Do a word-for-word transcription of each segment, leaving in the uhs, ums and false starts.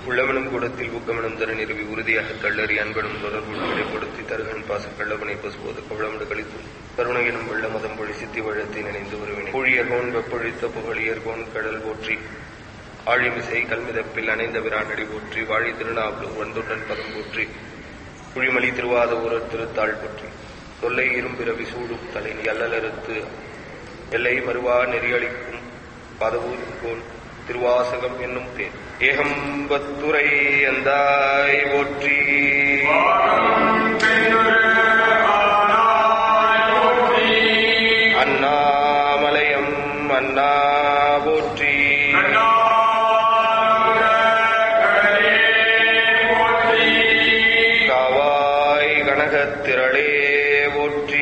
உள்ளமெனும் கூடத்தில் ஊக்கமெனும் தர நிறுவி உறுதியாக தள்ளறி அன்பெனும் தொடர்பு விடைப்படுத்தி தருகன் பாச கள்ளவனை பசுபோது கவளமிடு கழித்து கருணையினும் வெள்ள மதம் பொழி சித்தி வழத்தை நினைந்து வருவினை ஊழியர்கோன் வெப்பொழித்த புகழியர்கோன் கடல் போற்றி ஆழிமிசை கல்மிதப்பில் அணைந்த விரானடி போற்றி வாழி திருநாவலூர் வந்தொண்டன் பதம் போற்றி குழிமலி திருவாத ஊரர் திருத்தாள் போற்றி தொல்லை இரும்பிறவி சூடும் தலை அல்லலறுத்து எல்லை மறுவா நெறியளிக்கும் பதவூர்கோன் திருவாசகம் என்னும் தேன் ஏகம்பத்துரை அந்தாய் போற்றி அண்ணாமலையம் அண்ணா போற்றி காவாய் கனகத்திரளே போற்றி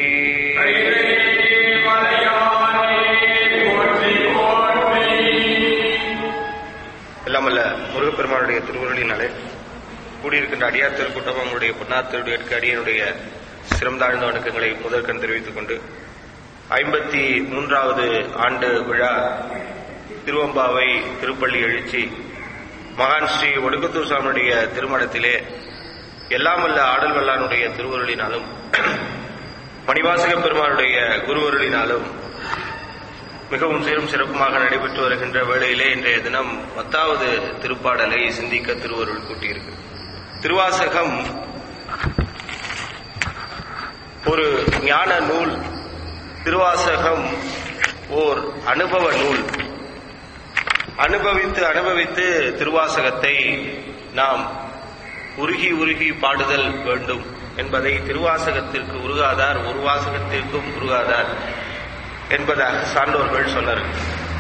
எல்லாமல்ல முருகப்பெருமானுடைய திருவுருளினாலே கூடியிருக்கின்ற அடியார் திருக்கூட்டம் அவங்களுடைய பொன்னாத்திருடைய அடியனுடைய சிறந்தாழ்ந்த வணக்கங்களை முதற்கண் தெரிவித்துக் கொண்டு ஐம்பத்தி மூன்றாவது ஆண்டு விழா திருவம்பாவை திருப்பள்ளி எழுச்சி மகான் ஸ்ரீ ஒடுக்கத்தூர் சாமியுடைய திருமணத்திலே எல்லாமல்ல ஆடல் வல்லானுடைய திருவுருளினாலும் மணிவாசக பெருமானுடைய குருவருளினாலும் மிகவும் சீரும் சிறப்புமாக நடைபெற்று வருகின்ற வேளையிலே இன்றைய தினம் பத்தாவது திருப்பாடலை சிந்திக்க திருவருள் கூட்டியிருக்கு. திருவாசகம் ஒரு ஞான நூல், திருவாசகம் ஓர் அனுபவ நூல். அனுபவித்து அனுபவித்து திருவாசகத்தை நாம் உருகி உருகி பாடுதல் வேண்டும் என்பதை திருவாசகத்திற்கு உருகாதார் ஒரு வாசகத்திற்கும் உருகாதார் என்பதாக சான்றோர்கள் சொன்னார்கள்.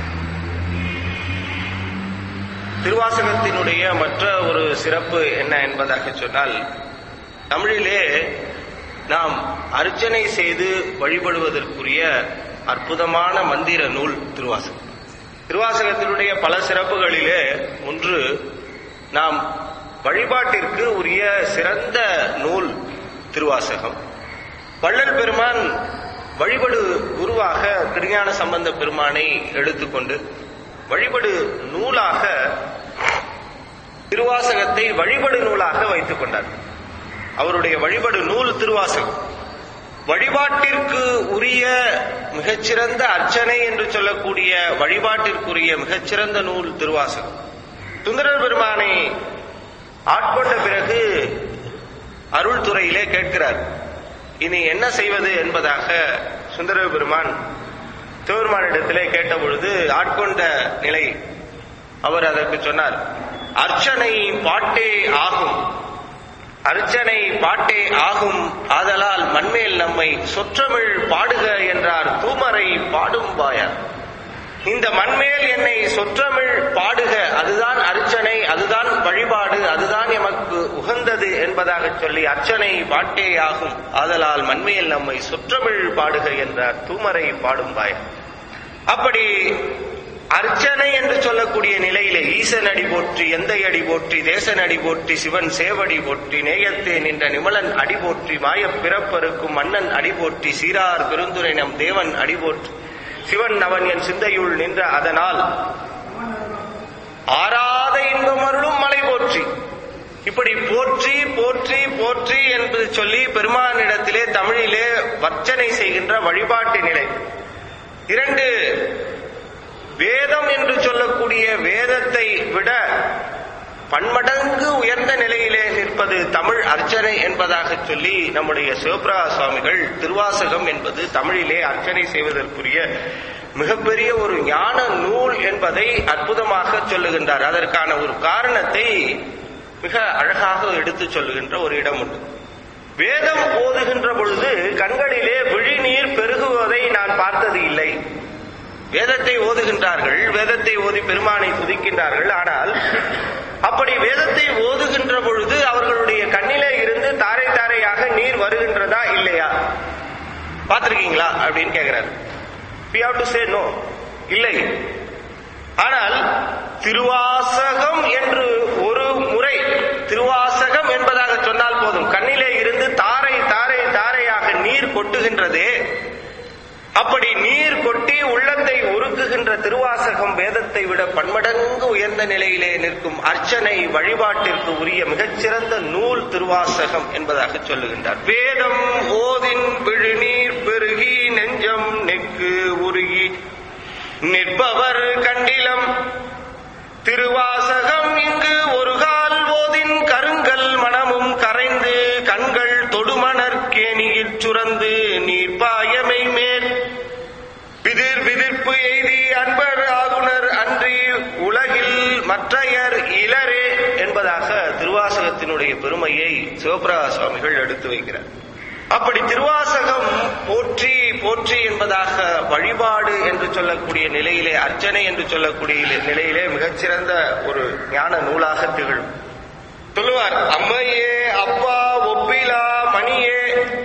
திருவாசகத்தினுடைய மற்ற ஒரு சிறப்பு என்ன என்பதாக சொன்னால், தமிழிலே நாம் அர்ச்சனை செய்து வழிபடுவதற்குரிய அற்புதமான மந்திர நூல் திருவாசகம். திருவாசகத்தினுடைய பல சிறப்புகளிலே ஒன்று, நாம் வழிபாட்டிற்கு உரிய சிறந்த நூல் திருவாசகம். வள்ளல் பெருமான் வழிபடு குருவாக திருஞான சம்பந்த பெருமானை எடுத்துக்கொண்டு வழிபடு நூலாக திருவாசகத்தை வழிபடு நூலாக வைத்துக் கொண்டார். அவருடைய வழிபடு நூல் திருவாசகம். வழிபாட்டிற்கு உரிய மிகச்சிறந்த அர்ச்சனை என்று சொல்லக்கூடிய வழிபாட்டிற்குரிய மிகச்சிறந்த நூல் திருவாசகம். சுந்தரர் பெருமானை ஆட்கொண்ட பிறகு அருள் துறையிலே கேட்கிறார், இனி என்ன செய்வது என்பதாக சுந்தர பெருமான் சிவபெருமானிடத்திலே கேட்ட பொழுது ஆட்கொண்ட நிலை அவர் அதற்கு சொன்னார், அர்ச்சனை பாட்டே ஆகும், அர்ச்சனை பாட்டே ஆகும், ஆதலால் மண்மேல் நம்மை சொற்றமிழ் பாடுக என்றார் தூமரை பாடும் வாயார். இந்த மண்மேல் என்னை சொற்றமிழ் பாடுக, அதுதான் அர்ச்சனை, அதுதான் வழிபாடு, அதுதான் எமக்கு உகந்தது என்பதாக சொல்லி அர்ச்சனை பாட்டே ஆகும், ஆதலால் மண்மேல் நம்மை சொற்றமிழ் பாடுக என்றார் தூமரை பாடும் வாயார். அப்படி அர்ச்சனை என்று சொல்லக்கூடிய நிலையிலே ஈசன் அடி போற்றி, எந்தை அடி போற்றி, தேசன் அடி போற்றி, சிவன் சேவடி போற்றி, நேயத்தே நின்ற நிமலன் அடி போற்றி, மாயப் பிறப்பருக்கும் மன்னன் அடி போற்றி, சீரார் பெருந்துரை நம் தேவன் அடி போற்றி, சிவன் அவன் என் சிந்தையுள் நின்ற அதனால் ஆராத இன்பம் அருளும் மலை போற்றி. இப்படி போற்றி போற்றி போற்றி என்று சொல்லி பெருமானிடத்திலே தமிழிலே வர்ச்சனை செய்கின்ற வழிபாட்டு நிலை. இரண்டு, வேதம் என்று சொல்லக்கூடிய வேதத்தை விட பன்மடங்கு உயர்ந்த நிலையிலே நிற்பது தமிழ் அர்ச்சனை என்பதாக சொல்லி நம்முடைய சிவபிரகாச சுவாமிகள் திருவாசகம் என்பது தமிழிலே அர்ச்சனை செய்வதற்குரிய மிகப்பெரிய ஒரு ஞான நூல் என்பதை அற்புதமாக சொல்லுகின்றார். அதற்கான ஒரு காரணத்தை மிக அழகாக எடுத்து சொல்லுகின்ற ஒரு இடம் உண்டு. வேதம் ஓதுகின்ற பொழுது கண்களிலே விழிநீர் பெருகுவதை நான் பார்த்தது இல்லை. வேதத்தை ஓதுகின்றார்கள், வேதத்தை ஓதி பெருமானை துதிக்கின்றார்கள். ஆனால் அப்படி வேதத்தை ஓதுகின்ற பொழுது அவர்களுடைய கண்ணிலே இருந்து தாரை தாரையாக நீர் வருகின்றதா இல்லையா? பார்த்திருக்கீங்களா அப்படின்னு கேட்கிறார். We have to say no. இல்லை. ஆனால் திருவாசகம் என்று ஒரு முறை திருவாசகம் என்பதாக சொன்னால் போதும், கண்ணிலே இருந்து தாரை தாரை தாரையாக நீர் கொட்டுகின்றதே, அப்படி நீர் கொட்டி உள்ளத்தை உருக்குகின்ற திருவாசகம் வேதத்தை விட பன்மடங்கு உயர்ந்த நிலையிலே நிற்கும் அர்ச்சனை வழிபாட்டிற்கு உரிய மிகச்சிறந்த நூல் திருவாசகம் என்பதாக சொல்லுகின்றார். வேதம் ஓதின் விழுநீர் பெருகி நெஞ்சம் நெக்கு உருகி நிற்பவர் கண்டிலம் திருவாசகம் இங்கு ஒரு கால் ஓதின் கருங்கல் மனமும் கரைந்து கண்கள் தொடுமணர் கேணியில் சுரந்து நீர்ப்பாயமை மேல் பிதிர் பிதிர்ப்பு எய்தி அன்பர் ஆகுனர் அன்றி உலகில் மற்றையர் இளரே என்பதாக திருவாசகத்தினுடைய பெருமையை சிவபிரகாச சுவாமிகள் எடுத்து வைக்கிறார். அப்படி திருவாசகம் போற்றி போற்றி என்பதாக வழிபாடு என்று சொல்லக்கூடிய நிலையிலே, அர்ச்சனை என்று சொல்லக்கூடிய நிலையிலே மிகச்சிறந்த ஒரு ஞான நூலாக திகழும். சொல்லுவார், அம்மையே அப்பா ஒப்பிலா மணியே,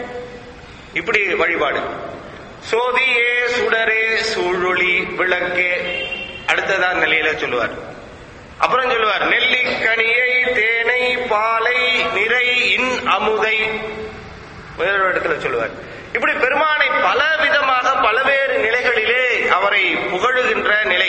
இப்படி வழிபாடு. சோதியே சுடரே சூழொளி விளக்கே, அடுத்ததான் நிலையில சொல்லுவார். அப்புறம் சொல்லுவார், நெல்லிக்கனியை தேனை பாலை நிறை இன் அமுதை, வேறொரு இடத்துல சொல்லுவார். இப்படி பெருமானை பல விதமாக பல்வேறு நிலைகளிலே அவரை புகழுகின்ற நிலை.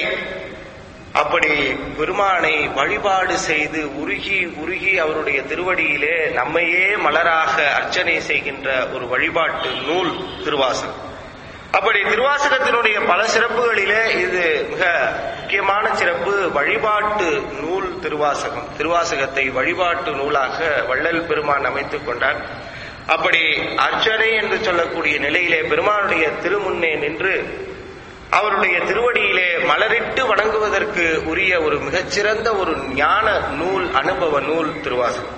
அப்படி பெருமானை வழிபாடு செய்து உருகி உருகி அவருடைய திருவடியிலே நம்மையே மலராக அர்ச்சனை செய்கின்ற ஒரு வழிபாட்டு நூல் திருவாசகம். அப்படி திருவாசகத்தினுடைய பல சிறப்புகளிலே இது மிக முக்கியமான சிறப்பு, வழிபாட்டு நூல் திருவாசகம். திருவாசகத்தை வழிபாட்டு நூலாக வள்ளல் பெருமான் அமைத்துக் கொண்டார். அப்படி அர்ச்சனை என்று சொல்லக்கூடிய நிலையிலே பெருமானுடைய திருமுன்னே நின்று அவருடைய திருவடியிலே மலரிட்டு வணங்குவதற்கு உரிய ஒரு மிகச்சிறந்த ஒரு ஞான நூல், அனுபவ நூல் திருவாசகம்.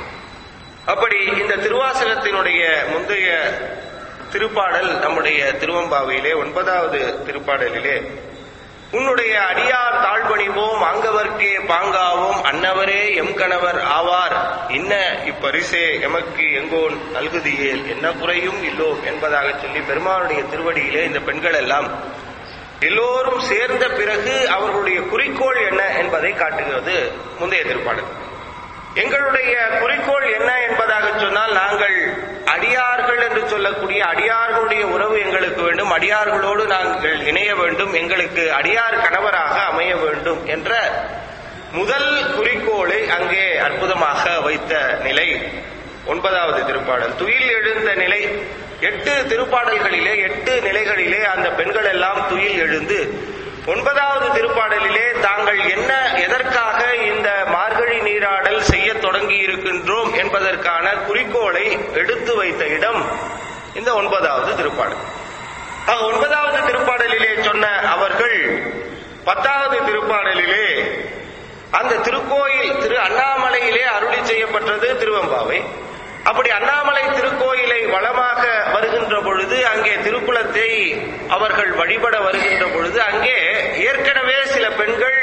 அப்படி இந்த திருவாசகத்தினுடைய முந்தைய திருப்பாடல் நம்முடைய திருவம்பாவையிலே ஒன்பதாவது திருப்பாடலிலே, உன்னுடைய அடியார் தாழ்பணிவோம் ஆங்கவர்க்கே பாங்காவோம் அன்னவரே எம் கணவர் ஆவார் இன்ன இப்பரிசே எமக்கு எங்கோன் நல்குதியேல் என்ன குறையும் இல்லோம் என்பதாக சொல்லி பெருமானுடைய திருவடியிலே இந்த பெண்கள் எல்லாம் எல்லோரும் சேர்ந்த பிறகு அவர்களுடைய குறிக்கோள் என்ன என்பதை காட்டுகிறது முந்தைய திருப்பாடல். எங்களுடைய குறிக்கோள் என்ன என்பதாக சொன்னால், நாங்கள் அடியார்கள் என்று சொல்லக்கூடிய அடியார்களுடைய உறவு எங்களுக்கு வேண்டும், அடியார்களோடு நாங்கள் இணைய வேண்டும், எங்களுக்கு அடியார் கணவராக அமைய வேண்டும் என்ற முதல் குறிக்கோளை அங்கே அற்புதமாக வைத்த நிலை ஒன்பதாவது திருப்பாடல். துயில் எழுந்த நிலை, எட்டு திருப்பாடல்களிலே எட்டு நிலைகளிலே அந்த பெண்கள் எல்லாம் துயில் எழுந்து ஒன்பதாவது திருப்பாடலிலே தாங்கள் என்ன எதற்காக இந்த மார்கழி நீராடல் செய்ய தொடங்கி இருக்கின்றோம் என்பதற்கான குறிக்கோளை எடுத்து வைத்த இடம் இந்த ஒன்பதாவது திருப்பாடல். ஆக ஒன்பதாவது திருப்பாடலிலே சொன்ன அவர்கள் பத்தாவது திருப்பாடலிலே அந்த திருக்கோயில் திரு அண்ணாமலையிலே அருளி செய்யப்பட்டது திருவெம்பாவை. அப்படி அண்ணாமலை திருக்கோயிலை வளமாக வருகின்ற பொழுது, அங்கே திருக்குளத்தை அவர்கள் வழிபட வருகின்ற பொழுது, அங்கே ஏற்கனவே சில பெண்கள்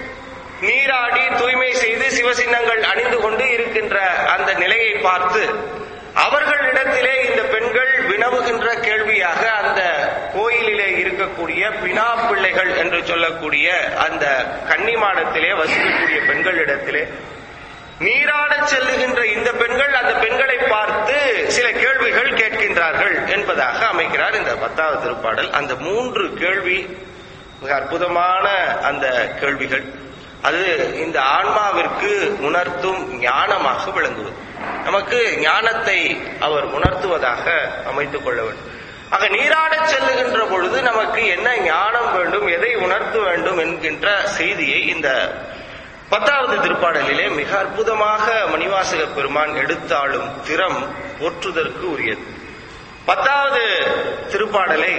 நீராடி தூய்மை செய்து சிவசின்னங்கள் அணிந்து கொண்டு இருக்கின்ற அந்த நிலையை பார்த்து அவர்களிடத்திலே இந்த பெண்கள் வினவுகின்ற கேள்வியாக அந்த கோயிலிலே இருக்கக்கூடிய பினா பிள்ளைகள் என்று சொல்லக்கூடிய அந்த கன்னிமாடத்திலே வசிக்கக்கூடிய பெண்களிடத்திலே நீராட செல்லுகின்ற இந்த பெண்கள் அந்த பெண்களை பார்த்து சில கேள்விகள் கேட்கின்றார்கள் என்பதாக அமைக்கிறார் இந்த பத்தாவது திருப்பாடல். அந்த மூன்று கேள்வி மிக அற்புதமான அந்த கேள்விகள், அது இந்த ஆன்மாவிற்கு உணர்த்தும் ஞானமாக விளங்குவது, நமக்கு ஞானத்தை அவர் உணர்த்துவதாக அமைத்துக் கொள்ள வேண்டும். ஆக நீராட செல்லுகின்ற பொழுது நமக்கு என்ன ஞானம் வேண்டும், எதை உணர்த்த வேண்டும் என்கின்ற செய்தியை இந்த பத்தாவது திருப்பாடலிலே மிக அற்புதமாக மணிவாசக பெருமான் எடுத்தாளும் திறம் போற்றுதற்கு உரியது. பத்தாவது திருப்பாடலை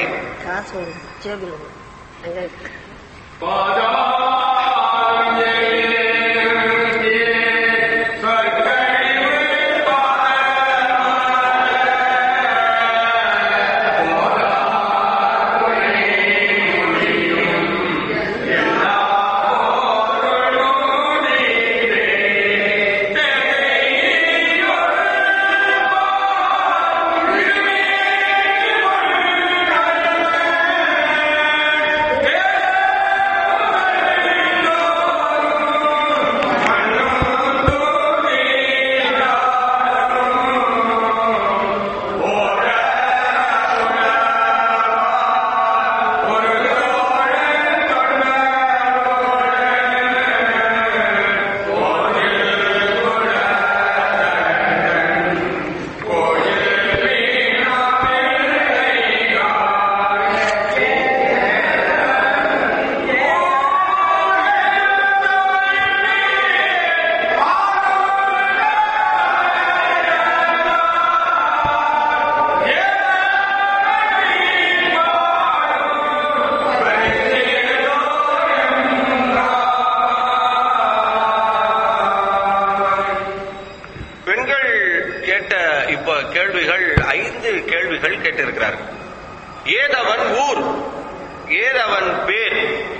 கேள்விகள் கேட்டிருக்கிறார்கள். ஏதவன் ஊர், ஏதவன் பேர்,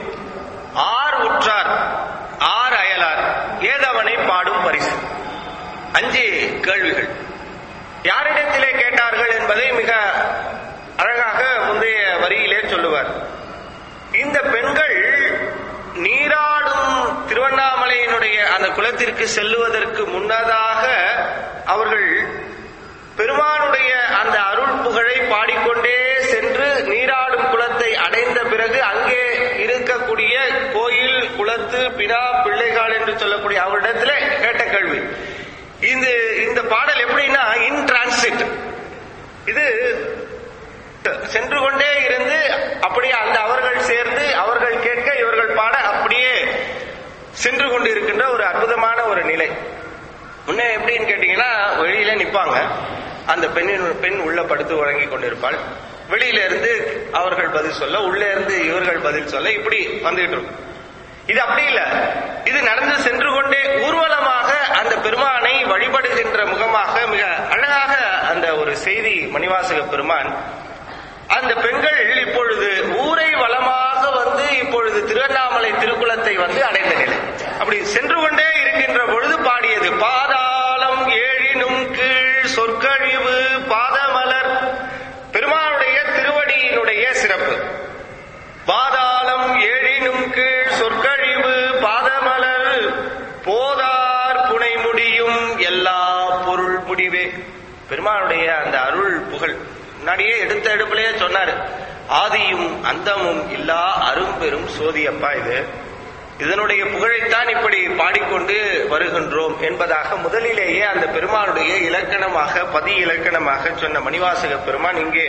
ஆர் உற்றார், ஆர் அயலார், ஏதவனை பாடும் பரிசு. அஞ்சு கேள்விகள் யாரிடத்திலே கேட்டார்கள் என்பதை மிக அழகாக முந்தைய வரியிலே சொல்லுவார். இந்த பெண்கள் நீராடும் திருவண்ணாமலையினுடைய அந்த குளத்திற்கு செல்லுவதற்கு முன்னதாக அவர்கள் பெருமானுடைய அந்த அருள் புகழை பாடிக்கொண்டே சென்று நீராடும் குளத்தை அடைந்த பிறகு அங்கே இருக்கக்கூடிய கோயில், குளத்து, பினா, பிள்ளைகள் என்று சொல்லக்கூடிய அவரிடத்திலே கேட்ட கேள்வி. இந்த இந்த பாடல் எப்படின்னா இன் டிரான்சிட், இது சென்று கொண்டே இருந்து அப்படியே அந்த அவர்கள் சேர்ந்து அவர்கள் கேட்க இவர்கள் பாட அப்படியே சென்று கொண்டு இருக்கின்ற ஒரு அற்புதமான ஒரு நிலை. முன்ன எப்படின்னு கேட்டீங்கன்னா, வெளியில நிப்பாங்க, அந்த பெண்ணின் பெண் உள்ள படுத்து உறங்கி கொண்டிருப்பாள். வெளியில இருந்து அவர்கள் பதில் சொல்ல, உள்ளே இருந்து இவர்கள் பதில் சொல்ல, இப்படி வந்துகிட்டு இருக்கும். இது அப்படி இல்ல, இது நடந்து சென்று கொண்டே ஊர்வலமாக அந்த பெருமானை வழிபடுகின்ற முகமாக மிக அழகாக அந்த ஒரு செய்தி மணிவாசக பெருமான். அந்த பெண்கள் இப்பொழுது ஊரை வளமாக வந்து இப்பொழுது திருவண்ணாமலை திருக்குளத்தை வந்து அடைந்த நிலை. அப்படி சென்று கொண்டே இருக்கின்ற பொழுது பாடியது பாதாளம் ஏழினும் கீழ் சொற்கழிவு பாதமலர். பெருமானுடைய திருவடியினுடைய சிறப்பு. பாதாளம் ஏழினும் கீழ் சொற்கழிவு பாதமலர் போதார் புனை முடியும் எல்லா பொருள் முடிவே. பெருமானுடைய அந்த அருள் புகழ் முன்னாடியே எடுத்த எடுப்பிலேயே சொன்னாரு, ஆதியும் அந்தமும் இல்லா அரும்பெரும் சோதியப்பா இது. இதனுடைய புகழைத்தான் இப்படி பாடிக்கொண்டு வருகின்றோம் என்பதாக முதலிலேயே அந்த பெருமானுடைய இலக்கணமாக பதி இலக்கணமாக சொன்ன மணிவாசக பெருமான் இங்கே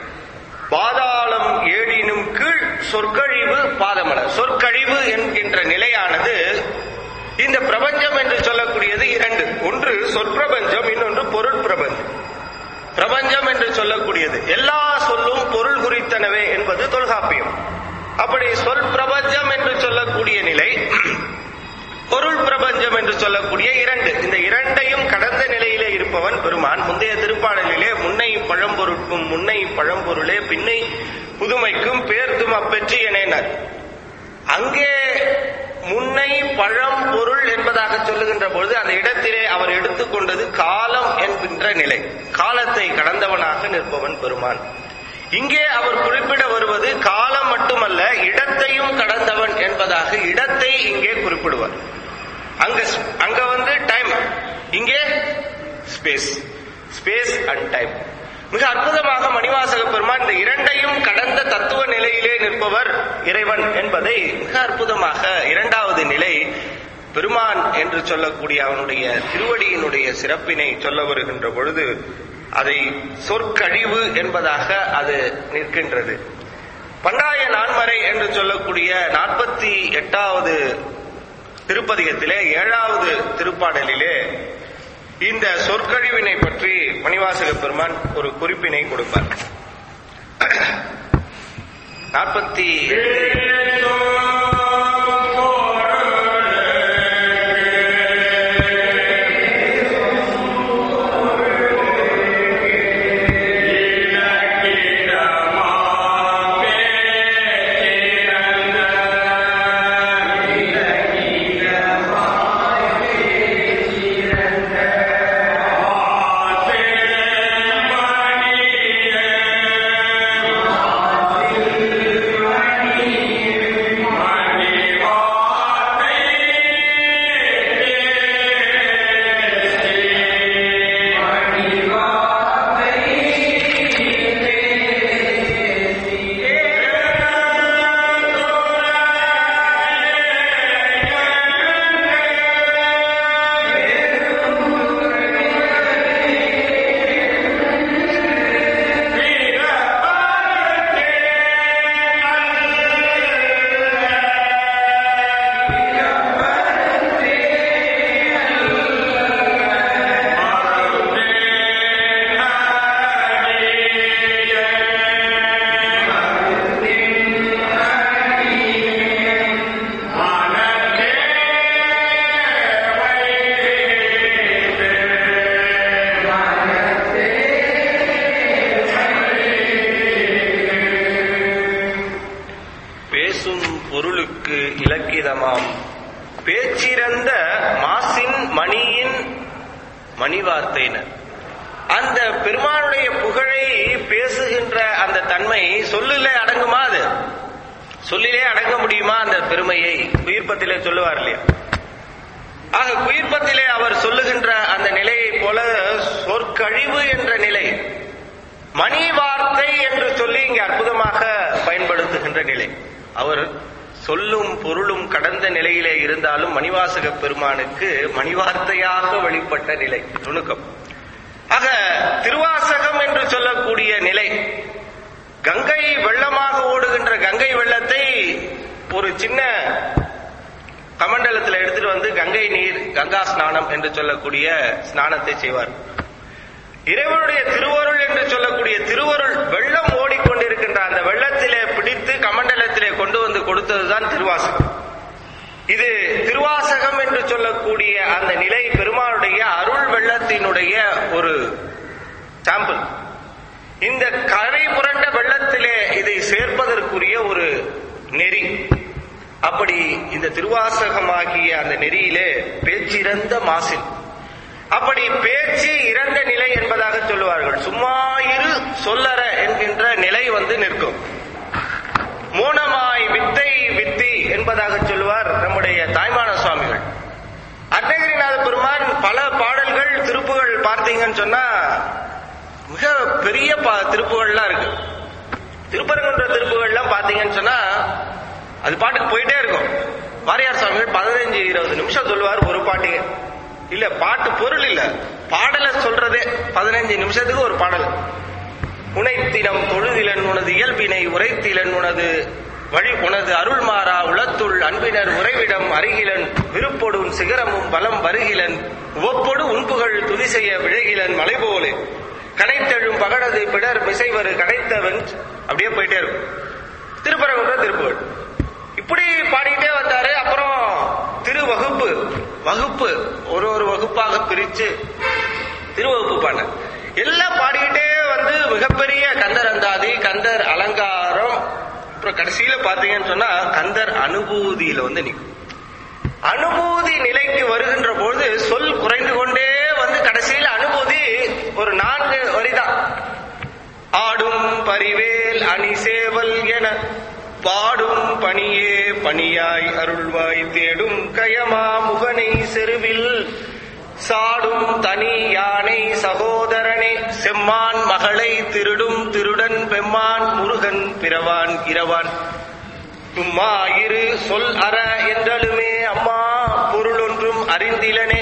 பாதாளம் ஏழினும் கீழ் சொற்கழிவு பாதமலர். சொற்கழிவு என்கின்ற நிலையானது இந்த பிரபஞ்சம் என்று சொல்லக்கூடியது இரண்டு. ஒன்று சொற்பிரபஞ்சம், இன்னொன்று பொருள் பிரபஞ்சம். பிரபஞ்சம் என்று சொல்லக்கூடியது எல்லா சொல்லும் பொருள் குறித்தனவே என்பது தொல்காப்பியம். அப்படி சொல் பிரபஞ்சம் என்று சொல்லக்கூடிய நிலை, பொருள் பிரபஞ்சம் என்று சொல்லக்கூடிய இரண்டு, இந்த இரண்டையும் கடந்த நிலையிலே இருப்பவன் பெருமான். முந்தைய திருப்பாடலிலே முன்னை பழம்பொருட்கும் முன்னை பழம்பொருளே பின்னை புதுமைக்கும் பேர்த்தும் அப்பெற்றி எனர். அங்கே முன்னை பழம் பொருள் என்பதாக சொல்லுகின்ற பொழுது அந்த இடத்திலே அவர் எடுத்துக்கொண்டது காலம் என்கின்ற நிலை. காலத்தை கடந்தவனாக நிற்பவன் பெருமான். இங்கே அவர் குறிப்பிட வருவது காலம் மட்டுமல்ல, இடத்தையும் கடந்தவன் என்பதாக இடத்தை இங்கே குறிப்பிடுவார். அங்க அங்க வந்து டைம், இங்கே ஸ்பேஸ். Space and time. மிக அற்புதமாக மணிவாசக பெருமான் இந்த இரண்டையும் கடந்த தத்துவ நிலையிலே நிற்பவர் இறைவன் என்பதை மிக அற்புதமாக இரண்டாவது நிலை பெருமான் என்று சொல்லக்கூடிய அவனுடைய திருவடியினுடைய சிறப்பினை சொல்ல வருகின்ற பொழுது அதை சொற்கழிவு என்பதாக அது நிற்கின்றது. பண்டாய நான்மறை என்று சொல்லக்கூடிய நாற்பத்தி எட்டாவது திருப்பதிகத்திலே ஏழாவது திருப்பாடலிலே இந்த சொற்கழிவினை பற்றி மணிவாசக பெருமான் ஒரு குறிப்பினை கொடுப்பார். நாற்பத்தி பேச்சிறந்த மாசின் மணியின் மணிவார்த்தையினர். அந்த பெருமானுடைய புகழை பேசுகின்ற அந்த தன்மை சொல்லிலே அடங்குமா? அது சொல்லிலே அடங்க முடியுமா? அந்த பெருமையை குயிர்ப்பத்திலே சொல்லுவார் இல்லையா? ஆக குயிர்ப்பத்திலே அவர் சொல்லுகின்ற அந்த நிலையை போல சொற்கழிவு என்ற நிலை, மணி வார்த்தை என்று சொல்லி இங்கே அற்புதமாக பயன்படுத்துகின்ற நிலை. அவர் சொல்லும் பொருளும் கடந்த நிலையிலே இருந்தாலும் மணிவாசக பெருமானுக்கு மணிவார்த்தையாக வெளிப்பட்ட நிலை நுணுக்கம். ஆக திருவாசகம் என்று சொல்லக்கூடிய நிலை, கங்கை வெள்ளமாக ஓடுகின்ற கங்கை வெள்ளத்தை ஒரு சின்ன கமண்டலத்தில் எடுத்துட்டு வந்து கங்கை நீர், கங்கா ஸ்நானம் என்று சொல்லக்கூடிய ஸ்நானத்தை செய்வார். இறைவனுடைய திருவருள் என்று சொல்லக்கூடிய திருவருள் வெள்ளம் ஓடிக்கொண்டிருக்கின்ற அந்த வெள்ளத்திலே பிடித்து கமண்டலத்திலே கொண்டு வந்து கொடுத்ததுதான் திருவாசகம். இது திருவாசகம் என்று சொல்லக்கூடிய அந்த நிலை பெருமானுடைய அருள் வெள்ளத்தினுடைய ஒரு சாம்பிள். இந்த கரை புரண்ட வெள்ளத்திலே இதை சேர்ப்பதற்குரிய ஒரு நெறி. அப்படி இந்த திருவாசகமாகிய அந்த நெறியிலே பேச்சிறந்த மாசில், அப்படி பேச்சு இறந்த நிலை என்பதாக சொல்லுவார்கள். சும்மா இரு சொல்லற என்கின்ற நிலை வந்து நிற்கும். மோனமாய் வித்தை வித்தி என்பதாக சொல்லுவார் நம்முடைய தாய்மான சுவாமிகள். அருணகிரிநாத பெருமான் பல பாடல்கள் திருப்புகள் பார்த்தீங்கன்னு சொன்னா மிக பெரிய திருப்புகள்லாம் இருக்கு. திருப்பரங்குன்ற திருப்புகள்லாம் பார்த்தீங்கன்னு சொன்னா அது பாட்டுக்கு போயிட்டே இருக்கும். வாரியார் சுவாமிகள் பதினஞ்சு இருபது நிமிஷம் சொல்லுவார் ஒரு பாட்டுக்கு. இல்ல பாட்டு பொருள் இல்ல, பாடலை சொல்றதே பதினஞ்சு நிமிஷத்துக்கு ஒரு பாடல். உனைத்தினம் தொழுதிலன் உனது இயல்பினை உரைத்திலன் உனது வழி உனது அருள்மாறா உளத்துள் அன்பினர் உறைவிடம் அருகிலன் விருப்பொடும் சிகரமும் பலம் வருகிலன் உவப்பொடு உண்புகள் துதி செய்ய விழகிலன் மலை போலே கனைத்தெழும் பகடது பிடர் மிசைவரு கனைத்தவன். அப்படியே போயிட்டே இருக்கும் திருப்பரங்குன்ற திருப்புகள். இப்படி பாடிக்கிட்டே வந்தாரு. அப்புறம் திருவகுப்பு வகுப்பு ஒரு ஒரு வகுப்பாக பிரிச்சு திருவகுப்பு பாட எல்லாம் பாடிக்கிட்டே வந்து மிகப்பெரிய கந்தர் அந்தாதி, கந்தர் அலங்காரம், அப்புறம் கடைசியில பாத்தீங்கன்னு சொன்னா கந்தர் அனுபூதியில வந்து நிற்கும். அனுபூதி நிலைக்கு வருகின்ற பொழுது சொல் குறைந்து கொண்டே வந்து கடைசியில அனுபூதி ஒரு நான்கு வரிதான். ஆடும் பரிவேல் அணி சேவல் என பாடும் பணியே பணியாய் அருள்வாய் தேடும் கயமா முகனை செருவில் சாடும் தனி யானை சகோதரனே செம்மான் மகளை திருடும் திருடன் பெம்மான் முருகன் பிறவான் இரவான் உம்மா இரு சொல் அற என்றலுமே அம்மா பொருள் ஒன்றும் அறிந்திலனே.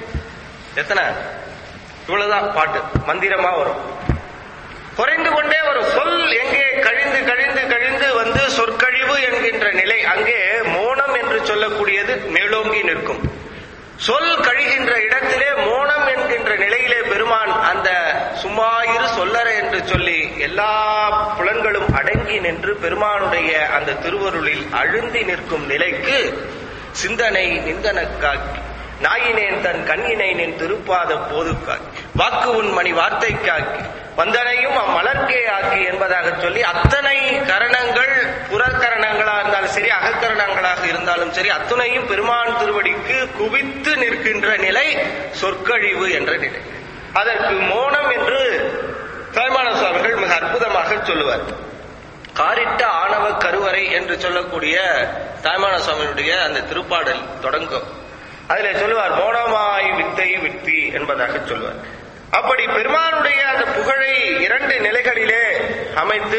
எத்தனை இவ்வளவுதான் பாட்டு, மந்திரமா வரும். குறைந்து கொண்டே வரும். சொல் எங்கே கழிந்து கழிந்து கழிந்து வந்து சொற்கழிவு என்கின்ற நிலை, அங்கே மோனம் என்று சொல்லக்கூடியது மேலோங்கி நிற்கும். சொல் கழிகின்ற இடத்திலே மோனம் என்கின்ற நிலையிலே பெருமான் அந்த சும்மாயிரு சொல்லற என்று சொல்லி எல்லா புலன்களும் அடங்கி நின்று பெருமானுடைய அந்த திருவருளில் அழுந்தி நிற்கும் நிலைக்கு சிந்தனை நிந்தனக்காக்கி நாயினேன் தன் கண்ணினை நின் திருப்பாத போதுக்காக்கி வாக்கு உன் மணி வார்த்தைக்காக்கி வந்தனையும் அம்மலர்க்கே ஆக்கி என்பதாக சொல்லி அத்தனை கரணங்கள் புறக்கரணங்களாக இருந்தாலும் சரி அகக்கரணங்களாக இருந்தாலும் சரி அத்துணையும் பெருமான் திருவடிக்கு குவித்து நிற்கின்ற நிலை சொற்கழிவு என்ற நிலை. அதற்கு மோனம் என்று தாய்மான சுவாமிகள் மிக அற்புதமாக சொல்லுவார். காரிட்ட ஆணவ கருவறை என்று சொல்லக்கூடிய தாய்மான சுவாமியுடைய அந்த திருப்பாடல் தொடங்கும். அதுல சொல்லுவார் மோனமாய் வித்தை வித்தி என்பதாக சொல்லுவார். அப்படி பெருமானுடைய அந்த புகழை இரண்டு நிலைகளிலே அமைத்து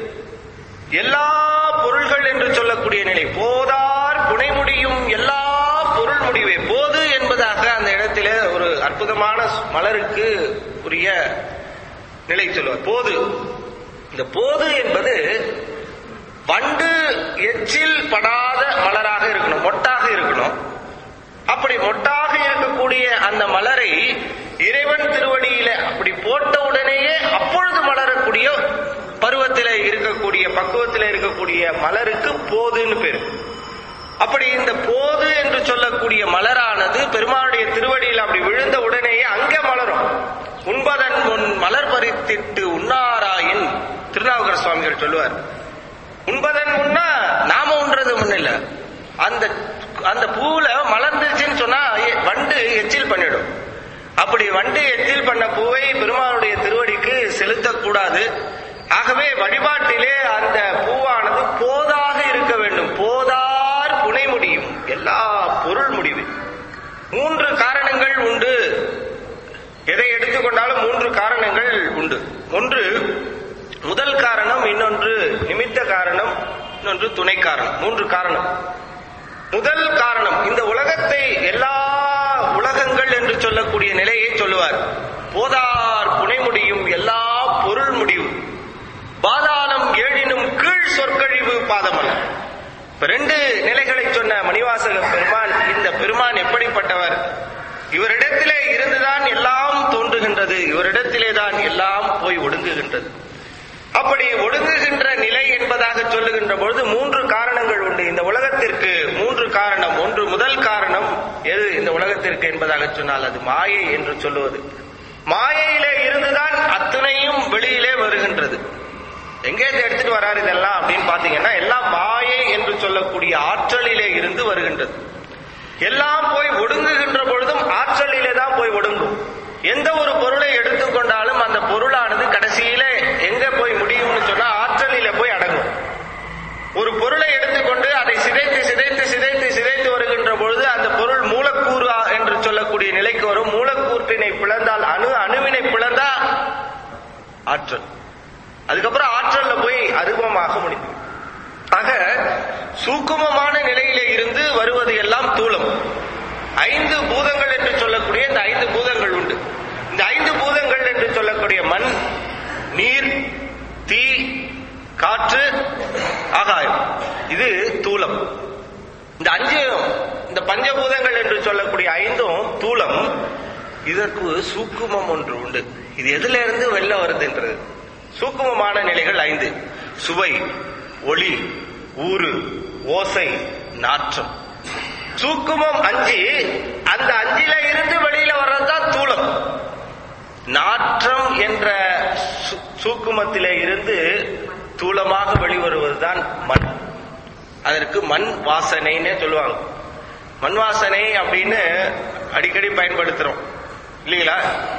எல்லா பொருள்கள் என்று சொல்லக்கூடிய நிலை, போதார் புனை முடியும் எல்லா பொருள் முடிவே போது என்பதாக அந்த இடத்திலே ஒரு அற்புதமான மலருக்கு உரிய நிலை சொல்லுவார். போது, இந்த போது என்பது வண்டு எச்சில் படாத மலராக இருக்கணும், மொட்டாக இருக்கணும். அப்படி மொட்டாக இருக்கக்கூடிய அந்த மலரை இறைவன் திருவடியில அப்படி போட்ட உடனேயே அப்பொழுது மலரக்கூடிய பருவத்தில இருக்கக்கூடிய பக்குவத்தில் இருக்கக்கூடிய மலருக்கு போதுன்னு பேரு. அப்படி இந்த போது என்று சொல்லக்கூடிய மலரானது பெருமானுடைய திருவடியில் அப்படி விழுந்த உடனேயே அங்கே மலரும். உண்பதன் முன் மலர் பறித்திட்டு உண்ணாராயின் திருநாவுக்கர சுவாமிகள் சொல்லுவார். உண்பதன் முன்னா நாம உண்றது முன்னில்ல, அந்த அந்த பூவுல மலர்ந்துருச்சுன்னு சொன்னா வண்டு எச்சில் பண்ணிடும். அப்படி வண்டு எச்சில் பண்ண பூவை பெருமானுடைய திருவடிக்கு செலுத்தக்கூடாது. ஆகவே வழிபாட்டிலே அந்த பூவானது போதாக இருக்க வேண்டும். போதார் புனை முடியும் எல்லா பொருள் முடிவு. மூன்று காரணங்கள் உண்டு. எதை எடுத்துக்கொண்டாலும் மூன்று காரணங்கள் உண்டு. ஒன்று முதல் காரணம், இன்னொன்று நிமித்த காரணம், இன்னொன்று துணை காரணம். மூன்று காரணம். முதல் காரணம், இந்த உலகத்தை எல்லா உலகங்கள் என்று சொல்லக்கூடிய நிலையை சொல்லுவார். போதார் புனை முடியும் எல்லா பொருள் முடிவு. பாதாளம் ஏழினும் கீழ் சொற்கழிவு பாதமல்ல. ரெண்டு நிலைகளை சொன்ன மணிவாசக பெருமான், இந்த பெருமான் எப்படிப்பட்டவர்? இவரிடத்திலே இருந்துதான் எல்லாம் தோன்றுகின்றது, இவரிடத்திலே தான் எல்லாம் போய் ஒடுங்குகின்றது. அப்படி ஒடுங்குகின்ற நிலை என்பதாக சொல்லுகின்ற பொழுது மூன்று காரணங்கள் உண்டு இந்த உலகத்திற்கு. மூன்று காரணம். ஒன்று முதல் காரணம் எது இந்த உலகத்திற்கு என்பதாக சொன்னால் அது மாயை என்று சொல்லுவது. மாயையிலே இருந்துதான் அத்தனையும் வெளியிலே வருகின்றது. எங்கே எடுத்துட்டு வராரு இதெல்லாம் அப்படின்னு பாத்தீங்கன்னா எல்லாம் மாயை என்று சொல்லக்கூடிய ஆற்றலிலே இருந்து வருகின்றது. எல்லாம் போய் ஒடுங்குகின்ற பொழுதும் ஆற்றலிலே தான் போய் ஒடுங்கும். எந்த ஒரு பொருளை எடுத்துக்கொண்டாலும் அந்த பொருளானது கடைசியிலே எங்க போய் முடியும்னு சொன்னா ஆற்றலிலே போய் அடங்கும். ஒரு பொருளை எடுத்துக்கொண்டு அதை சிதைத்து சிதைத்து சிதைத்து சிதைத்து வருகின்ற பொழுது அந்த பொருள் மூலக்கூறு என்று சொல்லக்கூடிய நிலைக்கு வரும். மூலக்கூற்றினை பிளந்தால் அணு, அணுவினை பிளந்தா ஆற்றல், அதுக்கப்புறம் ஆற்றல்ல போய் அருவமாக முடியும். ஆக சூக்குமமான நிலையிலே இருந்து வருவது எல்லாம் தூலம். ஐந்து பூதங்கள் என்று சொல்லக்கூடிய இந்த ஐந்து பூதங்கள் உண்டு. இந்த ஐந்து பூதங்கள் என்று சொல்லக்கூடிய மண், நீர், தீ, காற்று, ஆகாயம், இது தூலம். இந்த அஞ்சு, இந்த பஞ்சபூதங்கள் என்று சொல்லக்கூடிய ஐந்தும் தூலம். இதற்கு சூக்குமம் ஒன்று உண்டு. இது எதுல இருந்து வெளில வருதுன்றது. சூக்குமமான நிலைகள் ஐந்து: சுவை, ஒளி, ஊறு, ஓசை, நாற்றம். சூக்குமம் அஞ்சு. அந்த அஞ்சில இருந்து வெளியில வர்றதுதான் தூலம். நாற்றம் என்ற சூக்குமத்திலே இருந்து தூளமாக வெளிவருவதுதான் மண். அதற்கு மண் வாசனைன்னு சொல்லுவாங்க. மண் வாசனை அப்படின்னு அடிக்கடி பயன்படுத்துறோம் இல்லைங்களா?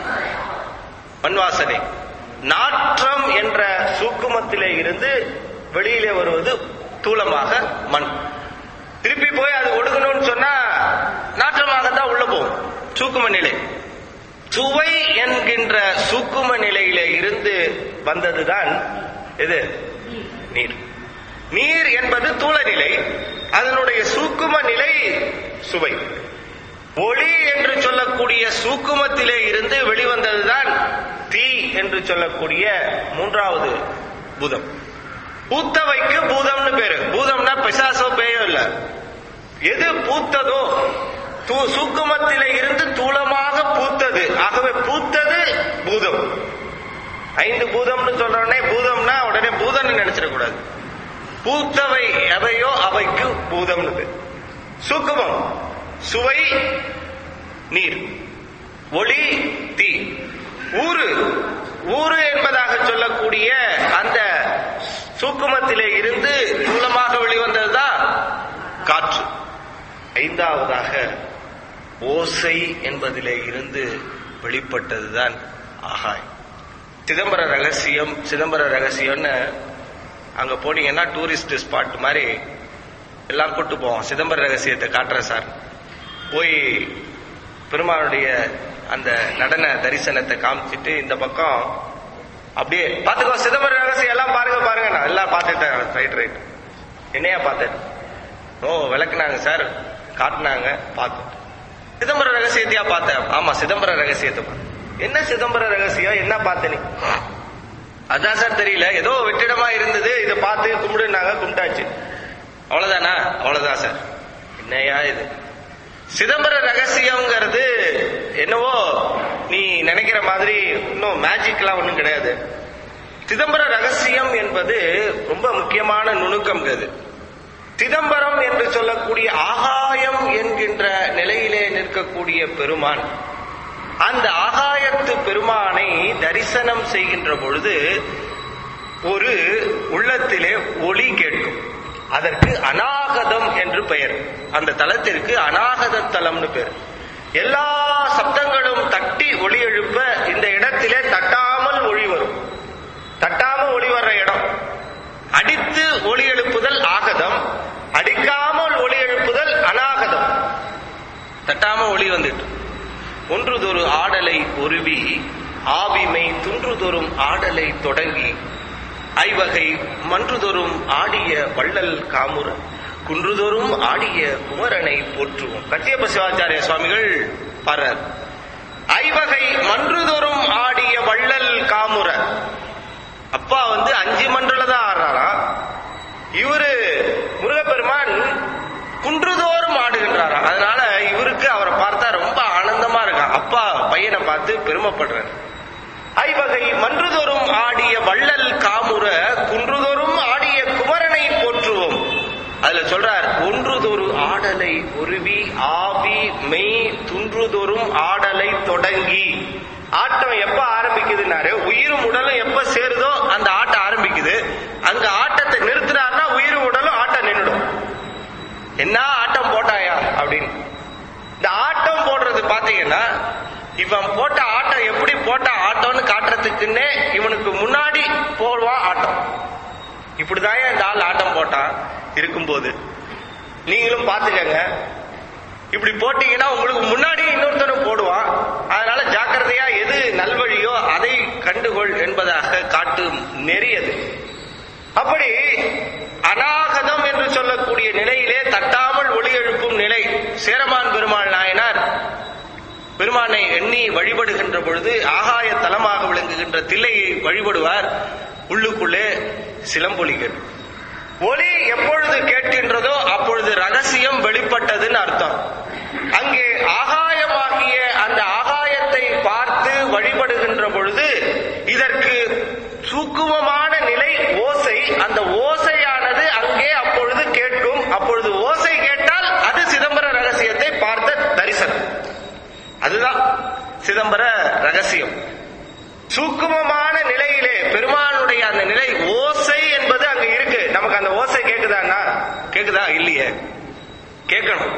மண் வாசனை. நாற்றம் என்ற சூக்குமத்திலே இருந்து வெளியிலே வருவது தூளமாக மண். திருப்பி போய் அது ஒடுக்கணும்னு சொன்னா நாற்றமாகத்தான் உள்ள போகும். சூக்கும நிலை. சுவை என்கின்ற சூக்கும நிலையிலே இருந்து வந்ததுதான் எது? நீர். நீர் என்பது தூள நிலை, அதனுடைய சூக்கும நிலை சுவை. ஒளி என்று சொல்லக்கூடிய சூக்குமத்திலே இருந்து வெளிவந்ததுதான் தீ என்று சொல்லக்கூடிய மூன்றாவது பூதம். பூத்தவைக்கு பூதம்னு பேரு. பூதம்னா பிசாசோ பேயோ இல்ல. எது பூத்ததோ, சூக்குமத்திலே இருந்து தூளமாக பூத்தது. ஆகவே பூத்தது பூதம். ஐந்து பூதம்னு சொல்றோடனே பூதம்னா உடனே பூதம்னு நினைச்சிடக்கூடாது. பூத்தவை எவையோ அவைக்கு பூதம்னு. சூக்குமம் சுவை, நீர், ஒளி, தீ. ஊறு, ஊறு என்பதாக சொல்லக்கூடிய அந்த சூக்குமத்திலே இருந்து தூளமாக வெளிவந்ததுதான் காற்று. ஐந்தாவதாக ஓசை என்பதிலே இருந்து வெளிப்பட்டதுதான் ஆகாயம். சிதம்பர ரகசியம், சிதம்பர ரகசியம்னு அங்க போனீங்கன்னா டூரிஸ்ட் ஸ்பாட் மாதிரி எல்லாம் கூட்டு போவோம். சிதம்பர ரகசியத்தை காட்டுற சார். போய் பெருமானுடைய அந்த நடன தரிசனத்தை காமிச்சிட்டு இந்த பக்கம் அப்படியே பாத்துக்கோ, சிதம்பர ரகசியம் எல்லாம் பாருங்க பாருங்க. நான் எல்லாம் பார்த்துட்டேன். ரைட் ரைட் என்னையா பார்த்தேன்? ஓ விளக்குனாங்க சார், காட்டினாங்க, பார்த்தேன். சிதம்பர ரகசியத்தையா பார்த்தேன்? ஆமா சிதம்பர ரகசியத்தை பார்த்தேன். என்ன சிதம்பர ரகசியம், என்ன பார்த்தேன்? அதான் சார் தெரியல, ஏதோ வெற்றிடமா இருந்தது, இதை பார்த்து கும்பிடுனாங்க, கும்பிட்டாச்சு, அவ்வளவுதானா? அவ்வளவுதான் சார். என்னையா இது சிதம்பர ரகசியம்ங்கிறது? என்னவோ நீ நினைக்கிற மாதிரி இன்னும் மேஜிக் எல்லாம் ஒண்ணும் கிடையாது. சிதம்பர ரகசியம் என்பது ரொம்ப முக்கியமான நுணுக்கம். அது சிதம்பரம் என்று சொல்லக்கூடிய ஆகாயம் என்கின்ற நிலையிலே நிற்கக்கூடிய பெருமான். அந்த ஆகாயத்து பெருமானை தரிசனம் செய்கின்ற பொழுது ஒரு உள்ளத்திலே ஒளி கேட்கும். அதற்கு அநாகதம் என்று பெயர். அந்த தலத்திற்கு அநாகத தலம்னு பேர். எல்லா சப்தங்களும் தட்டி ஒளி எழுப்ப இந்த இடத்திலே தட்டாமல் ஒளி வரும். தட்டாமல் ஒளி வர்ற இடம். அடித்து ஒளி எழுப்புதல் ஆகதம், அடிக்காமல் ஒளி எழுப்புதல் அநாகதம். தட்டாம ஒளி வந்துட்டு ஒன்றுதொரு ஆடலை ஒருவி ஆவிமை துன்றுதொரும் ஆடலை தொடங்கி ஐவகை மன்றுதொரும் ஆடிய வள்ளல் காமுர குன்றுதொரும் ஆடிய குமரனை போற்றுவோம். கச்சியப்ப சிவாச்சாரிய சுவாமிகள் பாடுறார். ஐவகை மன்றுதொரும் ஆடிய வள்ளல் காமுர. அப்பா வந்து அஞ்சு மன்றுல தான் ஆடுறாரா. இவரு முருகப்பெருமான் குன்றுதோறும் ஆடுகின்றாரா. அதனால இவருக்கு அவரை பார்த்தா ரொம்ப ஆனந்தமா இருக்கா. அப்பா பையனை பார்த்து பெருமைப்படுறார். ஐவகை மன்றுதோறும் ஆடிய வள்ளல் காமுர குன்றுதோறும் ஆடிய குமரனை போற்றுவோம். அதுல சொல்றார், ஒன்றுதொரு ஆடலை ஒருவி ஆவி மெய் துன்றுதோறும் ஆடலை தொடங்கி. ஆட்டம் எப்ப ஆரம்பிக்குதுன்னாரு, உயிரும் உடலும் எப்ப சேருதோ அந்த ஆட்டம் ஆரம்பிக்குது. அங்க ஆட்டத்தை நிறுத்துறாருன்னா உயிரும் உடலும் ஆட்டம் நின்றுடும். என்ன ஆட்டம் போட்டாயா அப்படின்னு. இந்த ஆட்டம் போடுறது பாத்தீங்கன்னா, இவன் போட்ட ஆட்டம் எப்படி போட்ட ஆட்டம்னு காட்டுறதுக்குன்னே இவனுக்கு முன்னாடி போடுவான் ஆட்டம். இப்படிதான் இந்த ஆள் ஆட்டம் போட்டான் இருக்கும்போது நீங்களும் பாத்துக்கங்க. இப்படி போட்டீங்கன்னா உங்களுக்கு முன்னாடி இன்னொருத்தனும் போடுவான். அதனால ஜாக்கிரதையா எது நல்வழியோ அதை கண்டுகொள் என்பதாக காட்டும் நெறியது. அப்படி அநாகதம் என்று சொல்லக்கூடிய நிலையிலே தட்டாமல் ஒளி எழுப்பும் நிலை. சேரமான் பெருமாள் நாயனார் பெருமானை எண்ணி வழிபடுகின்ற பொழுது ஆகாய தலமாக விளங்குகின்ற தில்லையை வழிபடுவார். உள்ளுக்குள்ளே சிலம்பொலிகள். ஒலி எப்பொழுது கேட்கின்றதோ அப்பொழுது ரகசியம் வெளிப்பட்டதுன்னு அர்த்தம். அங்கே ஆகாயமாகிய அந்த ஆகாயத்தை பார்த்து வழிபடுகின்ற பொழுது இதற்கு சூக்குமமான நிலை ஓசை. அந்த ஓசையானது அங்கே அப்பொழுது கேட்கும். அப்பொழுது ஓசை கேட்டால் அது சிதம்பர ரகசியத்தை பார்த்த தரிசனம். அதுதான் சிதம்பர ரகசியம். சூக்குமமான நிலையிலே பெருமானுடைய அந்த நிலை ஓசை என்பது அங்க இருக்கு. நமக்கு அந்த ஓசை கேக்குதான்னா கேக்குதா இல்லையே, கேட்கணும்.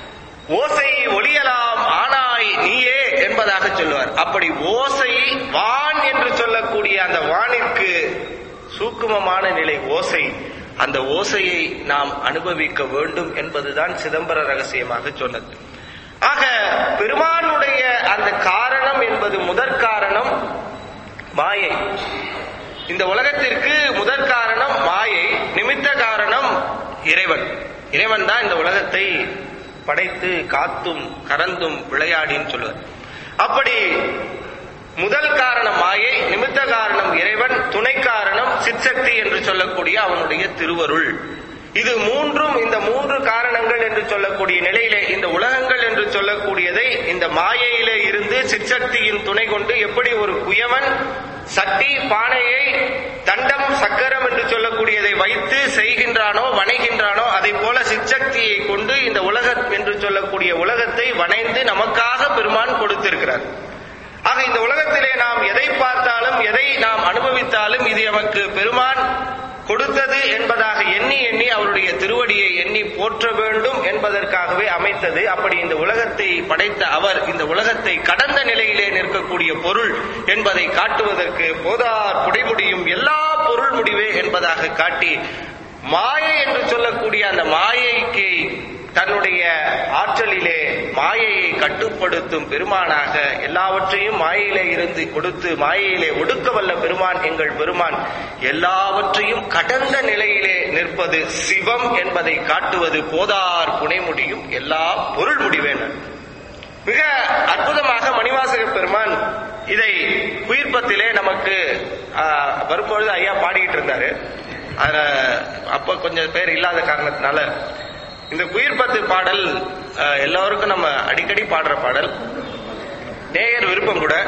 ஓசை ஒளியலாம் ஆனாய் நீயே என்பதாக சொல்லுவார். அப்படி ஓசை வான் என்று சொல்லக்கூடிய அந்த வானிற்கு சூக்குமமான நிலை ஓசை. அந்த ஓசையை நாம் அனுபவிக்க வேண்டும் என்பதுதான் சிதம்பர ரகசியமாக சொன்னது. ஆக பெருமானுடைய அந்த காரணம் என்பது முதற் காரணம் மாயை. இந்த உலகத்திற்கு முதற் காரணம் மாயை, நிமித்த காரணம் இறைவன். இறைவன் தான் இந்த உலகத்தை படைத்து காத்தும் கறந்தும் விளையாடின்னு சொல்லுவார். அப்படி முதல் காரணம் மாயை, நிமித்த காரணம் இறைவன், துணை காரணம் சிற்சக்தி என்று சொல்லக்கூடிய அவனுடைய திருவருள். இது மூன்றும், இந்த மூன்று காரணங்கள் என்று சொல்லக்கூடிய நிலையிலே இந்த உலகங்கள் என்று சொல்லக்கூடியதை இந்த மாயையிலே இருந்து சிற்சக்தியின் துணை கொண்டு எப்படி ஒரு குயவன் சட்டி பானையை தண்டம் சக்கரம் என்று சொல்லக்கூடியதை வைத்து செய்கின்றானோ வணைகின்றானோ, அதை போல சிற்சக்தியை கொண்டு இந்த உலகம் என்று சொல்லக்கூடிய உலகத்தை வணைந்து நமக்காக பெருமான் கொடுத்திருக்கிறார். ஆக இந்த உலகத்திலே நாம் எதை பார்த்தாலும் எதை நாம் அனுபவித்தாலும் இது நமக்கு பெருமான் கொடுத்தது என்பதாக எண்ணி எண்ணி அவருடைய திருவடியை எண்ணி போற்ற வேண்டும் என்பதற்காகவே அமைத்தது. அப்படி இந்த உலகத்தை படைத்த அவர் இந்த உலகத்தை கடந்த நிலையிலே நிற்கக்கூடிய பொருள் என்பதை காட்டுவதற்கு போதார் புடைமுடியும் எல்லா பொருள் முடிவே என்பதாக காட்டி மாயை என்று சொல்லக்கூடிய அந்த மாயைக்கு தன்னுடைய ஆற்றலிலே மாயையை கட்டுப்படுத்தும் பெருமானாக எல்லாவற்றையும் மாயையிலே இருந்து கொடுத்து மாயையிலே ஒடுக்க வல்ல பெருமான் எங்கள் பெருமான் எல்லாவற்றையும் கடந்த நிலையிலே நிற்பது சிவம் என்பதை காட்டுவது போதார் புனைமுடியும் எல்லா பொருள் முடிவேன். மிக அற்புதமாக மணிவாசக பெருமான் இதை குயிர்ப்பத்திலே நமக்கு வரும்பொழுது ஐயா பாடிக்கிட்டு இருந்தாரு. அப்ப கொஞ்சம் பேர் இல்லாத காரணத்தினால இந்த குயிர்பத்து பாடல் எல்லாருக்கும் நம்ம அடிக்கடி பாடுற பாடல். நேயர் விருப்பம் கூட.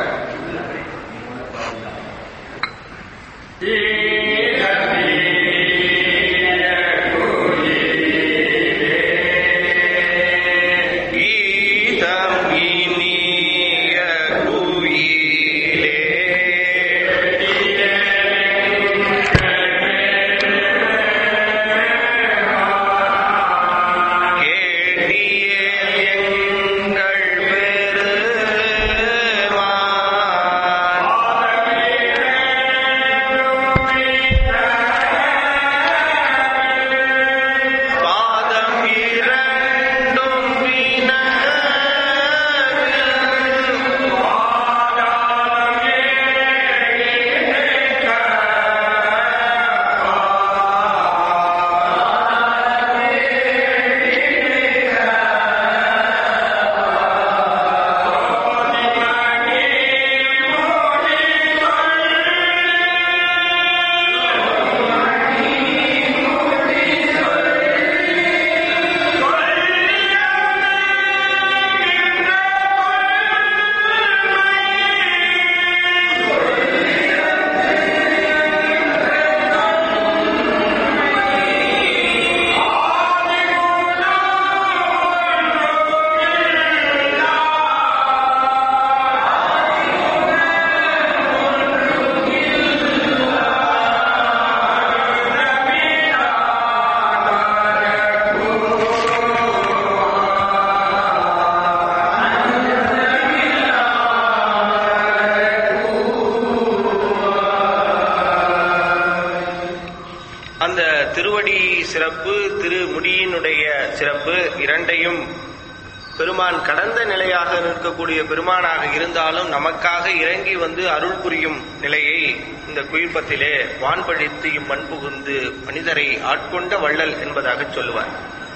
சிறப்பு, திருமுடியினுடைய சிறப்பு இரண்டையும் பெருமான் கடந்த நிலையாக நிற்கக்கூடிய பெருமானாக இருந்தாலும் நமக்காக இறங்கி வந்து அருள் புரியும் நிலையை இந்த குயிர்ப்பத்திலே வான்பழித்து இம்மண் புகுந்து மனிதரை ஆட்கொண்ட வள்ளல் என்பதாக சொல்லுவார்.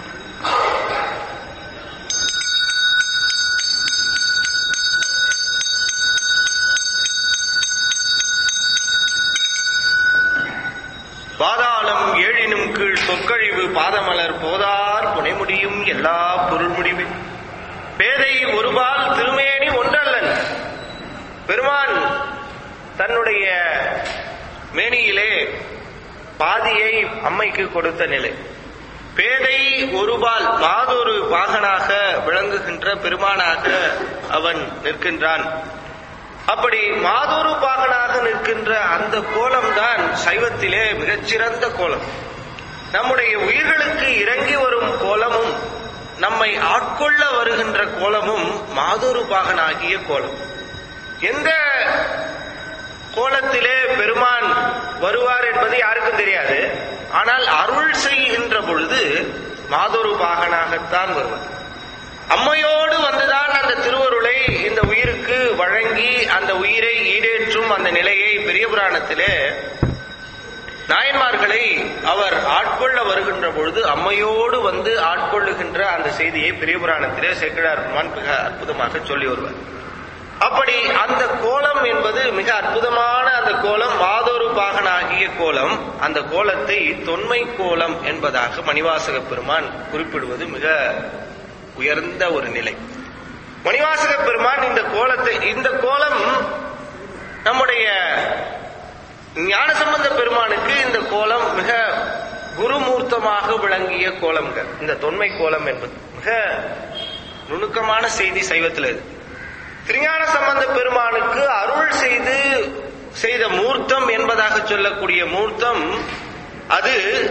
பாதாளம் ஏழினும் கீழ் சொற்கழிவு பாதமலர் போதார் புனைமுடியும் எல்லா பொருள் முடிவு பேதை ஒருபால் திருமேனி ஒன்றல்லன். பெருமான் தன்னுடைய மேனியிலே பாதியை அம்மைக்கு கொடுத்த நிலை. பேதை ஒருபால் மாதொரு பாகனாக விளங்குகின்ற பெருமானாக அவன் நிற்கின்றான். அப்படி மாதொரு பாகனாக நிற்கின்ற அந்த கோலம்தான் சைவத்திலே மிகச்சிறந்த கோலம். நம்முடைய உயிர்களுக்கு இறங்கி வரும் கோலமும் நம்மை ஆட்கொள்ள வருகின்ற கோலமும் மாதொரு பாகனாகிய கோலம். எந்த கோலத்திலே பெருமான் வருவார் என்பது யாருக்கும் தெரியாது. ஆனால் அருள் செய்கின்ற பொழுது மாதொரு பாகனாகத்தான் வருவார். அம்மையோடு வந்துதான் அந்த திருவருளை இந்த உயிருக்கு வழங்கி அந்த உயிரை ஈடேற்றும் அந்த நிலையை பெரிய புராணத்திலே நாயன்மார்களை அவர் ஆட்கொள்ள வருகின்ற பொழுது அம்மையோடு வந்து ஆட்கொள்ளுகின்ற அந்த செய்தியை பெரிய புராணத்திலே சேக்கிழார் பெருமான் மிக அற்புதமாக சொல்லி வருவார். அப்படி அந்த கோலம் என்பது மிக அற்புதமான அந்த கோலம் மாதொரு பாகனாகிய கோலம். அந்த கோலத்தை தொன்மை கோலம் என்பதாக மணிவாசக பெருமான் குறிப்பிடுவது மிக உயர்ந்த ஒரு நிலை. மணிவாசக பெருமான் இந்த கோலத்தை இந்த கோலம் நம்முடைய ஞானசம்பந்த பெருமானுக்கு இந்த கோலம் மிக குருமூர்த்தமாக விளங்கிய கோலம்கள். இந்த தொன்மை கோலம் என்பது மிக நுணுக்கமான செய்தி சைவத்தில். இது திருஞான சம்பந்த பெருமானுக்கு அருள் செய்து செய்த மூர்த்தம் என்பதாக சொல்லக்கூடிய மூர்த்தம் அது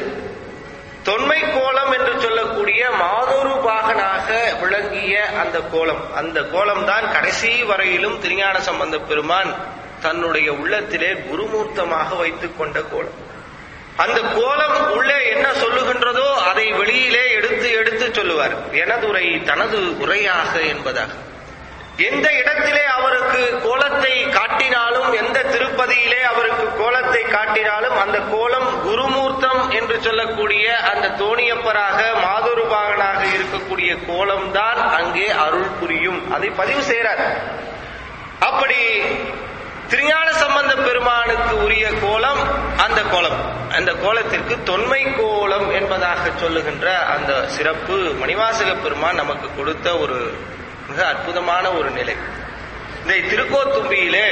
தொன்மை கோலம் என்று சொல்லக்கூடிய மாதொரு பாகனாக விளங்கிய அந்த கோலம். அந்த கோலம் தான் கடைசி வரையிலும் திருஞான சம்பந்த பெருமான் தன்னுடைய உள்ளத்திலே குருமூர்த்தமாக வைத்துக் கொண்ட கோலம். அந்த கோலம் உள்ளே என்ன சொல்லுகின்றதோ அதை வெளியிலே எடுத்து எடுத்து சொல்லுவார். எனதுரை தனது உரையாக என்பதாக. எந்த இடத்திலே அவருக்கு கோலத்தை காட்டினாலும், எந்த திருப்பதியிலே அவருக்கு கோலத்தை காட்டினாலும் அந்த கோலம் குருமூர்த்தம் என்று சொல்லக்கூடிய அந்த தோணியப்பராக மாதொருபாகனாக இருக்கக்கூடிய கோலம்தான் அங்கே அருள் புரியும். அதை பதிவு செய்கிறார். அப்படி திருஞான சம்பந்த பெருமானுக்கு உரிய கோலம் அந்த கோலம். அந்த கோலத்திற்கு தொன்மை கோலம் என்பதாக சொல்லுகின்ற அந்த சிறப்பு மணிவாசக பெருமான் நமக்கு கொடுத்த ஒரு மிக அற்புதமான ஒரு நிலை. இந்த திருக்கோத்தும்பியிலே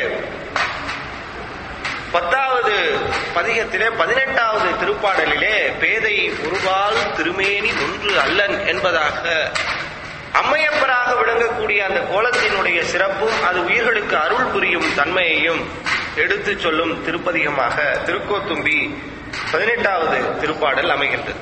பத்தாவது பதிகத்திலே பதினெட்டாவது திருப்பாடலிலே பேதை ஒருபால் திருமேனி ஒன்று அல்லன் என்பதாக அம்மையப்பராக விளங்கக்கூடிய அந்த கோலத்தினுடைய சிறப்பும் அது உயிர்களுக்கு அருள் புரியும் தன்மையையும் எடுத்து சொல்லும் திருப்பதிகமாக திருக்கோத்தும்பி பதினெட்டாவது திருப்பாடல் அமைகின்றது.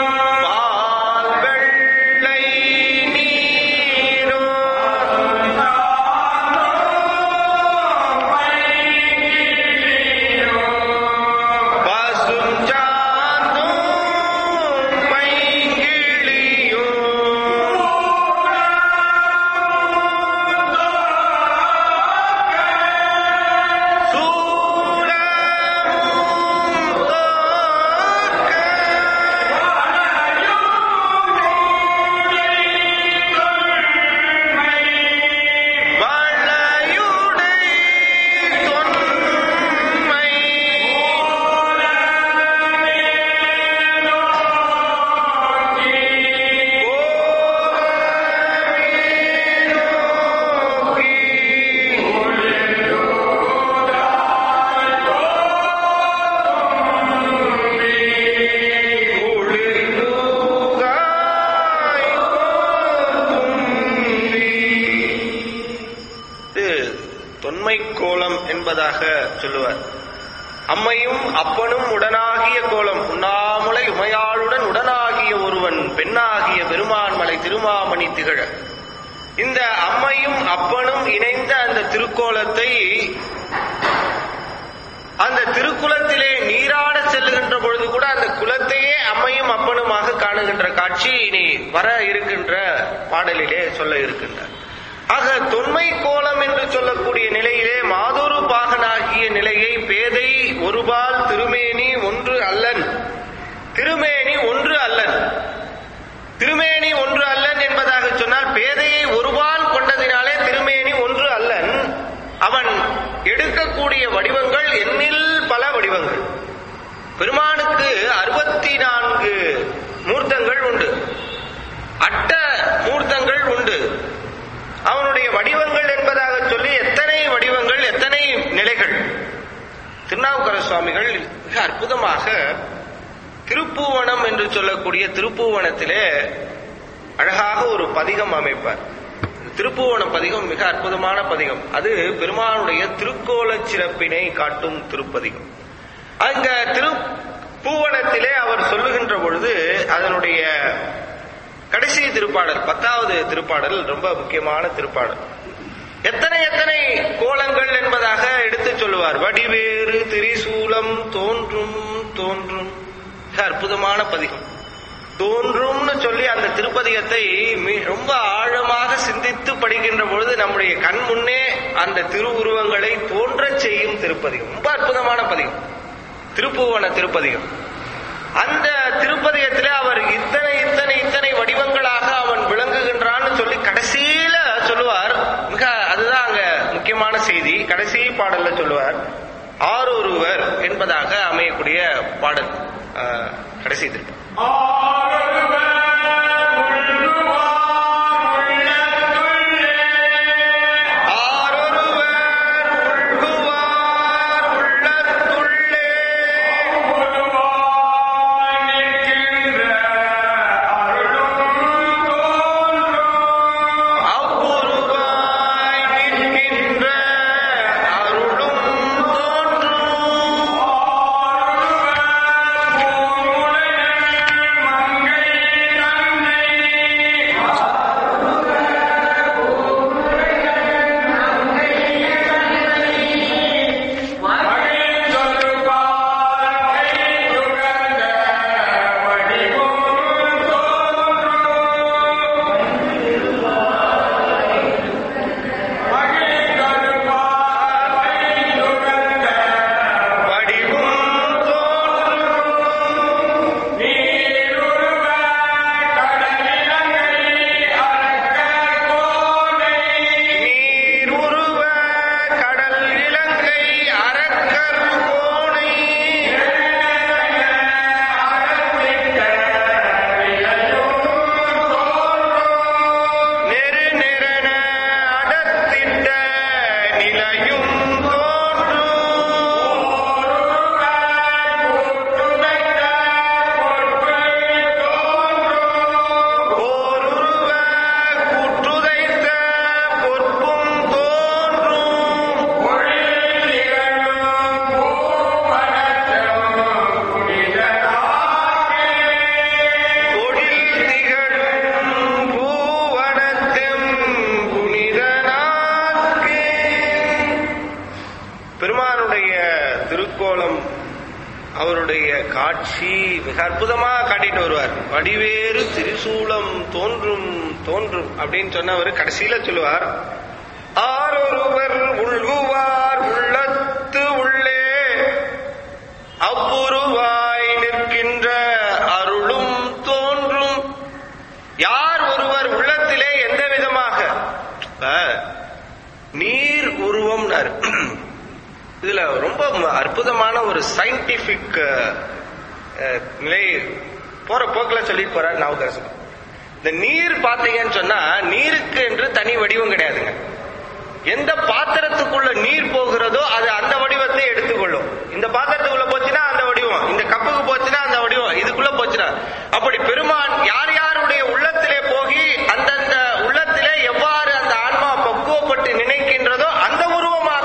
Bye. தொன்மை கோலம் என்பதாக சொல்லுவார். அம்மையும் அப்பனும் உடனாகிய கோலம், உண்ணாமுலை உமையாளுடன் உடனாகிய ஒருவன் பெண்ணாகிய பெருமான்மலை திருமாமணி திகழ. இந்த அம்மையும் அப்பனும் இணைந்த அந்த திருக்கோலத்தை அந்த திருக்குலத்திலே நீராட செல்லுகின்ற பொழுது கூட அந்த குலத்தையே அம்மையும் அப்பனுமாக காணுகின்ற காட்சி இனி வர இருக்கின்ற பாடலிலே சொல்ல இருக்கின்றார். ஆக தொன்மை கோலம் என்று சொல்லக்கூடிய நிலையிலே மாதொரு பாகனாகிய நிலையை பேதை ஒருபால் திருமேனி ஒன்று அல்லன், திருமேனி ஒன்று அல்லன், திருமேனி ஒன்று அல்லன் என்பதாக சொன்னால் பேதையை ஒருபால் கொண்டதினாலே திருமேனி ஒன்று அல்லன். அவன் எடுக்கக்கூடிய வடிவங்கள் எண்ணில் பல வடிவங்கள். பெருமானுக்கு அறுபத்தி நான்கு மூர்த்தங்கள் உண்டு, அட்ட மூர்த்தங்கள் உண்டு. அவனுடைய வடிவங்கள் என்பதாக சொல்லி எத்தனை வடிவங்கள், எத்தனை நிலைகள். திருநாவுக்கரசு சுவாமிகள் மிக அற்புதமாக திருப்பூவனம் என்று சொல்லக்கூடிய திருப்பூவனத்திலே அழகாக ஒரு பதிகம் அமைப்பார். திருப்பூவன பதிகம் மிக அற்புதமான பதிகம். அது பெருமானுடைய திருக்கோல சிறப்பினை காட்டும் திருப்பதிகம். அங்க திருப்பூவனத்திலே அவர் சொல்லுகின்ற பொழுது அதனுடைய கடைசி திருப்பாடல், பத்தாவது திருப்பாடல் ரொம்ப முக்கியமான திருப்பாடல். எத்தனை எத்தனை கோலங்கள் என்பதாக எடுத்து சொல்லுவார். வடிவேறு திரிசூலம் தோன்றும் தோன்றும். அற்புதமான பதிகம். தோன்றும்னு சொல்லி அந்த திருப்பதிகத்தை ரொம்ப ஆழமாக சிந்தித்து படிக்கின்ற பொழுது நம்முடைய கண் முன்னே அந்த திருவுருவங்களை தோன்ற செய்யும் திருப்பதிகம். ரொம்ப அற்புதமான பதிகம் திருப்பூவன திருப்பதிகம். அந்த திருப்பதிகத்திலே அவர் இத்தனை இத்தனை இத்தனை வடிவங்களாக அவன் விளங்குகின்றான்னு சொல்லி கடைசியில சொல்லுவார். மிக அதுதான் அங்க முக்கியமான செய்தி. கடைசி பாடல்ல சொல்லுவார் ஆரொருவர் என்பதாக அமையக்கூடிய பாடல் கடைசி திருப்பம். மிக அற்புதமா காட்டிட்டு வருவார். வடிவேறு திரிசூலம் தோன்றும் தோன்றும் அப்படின்னு சொன்னவர் கடைசியில சொல்லுவார் ஆரொருவர் உள்குவார் உள்ளத்து உள்ளே அப்புருவாய் நிற்கின்ற அருளும் தோன்றும். யார் ஒருவர் உள்ளத்திலே எந்த விதமாக நீர் உருவம், இதுல ரொம்ப அற்புதமான ஒரு சயின்டிபிக் நிலை போற போக்கில் சொல்லிட்டு போறார் நாவுக்கரசு. இந்த நீர் பாத்தீங்கன்னு சொன்னா நீருக்கு என்று தனி வடிவம் கிடையாதுங்க. எந்த பாத்திரத்துக்குள்ள நீர் போகிறதோ அது அந்த வடிவத்தை எடுத்துக்கொள்ளும். இந்த பாத்திரத்துக்குள்ள போச்சுன்னா அந்த வடிவம், இந்த கப்புக்கு போச்சுன்னா அந்த வடிவம், இதுக்குள்ள போச்சுன்னா அப்படி பெருமான் யார் யாருடைய உள்ளத்திலே போகி அந்தந்த உள்ளத்திலே எவ்வாறு அந்த ஆன்மா பக்குவப்பட்டு நினைக்கின்றதோ அந்த உருவமாக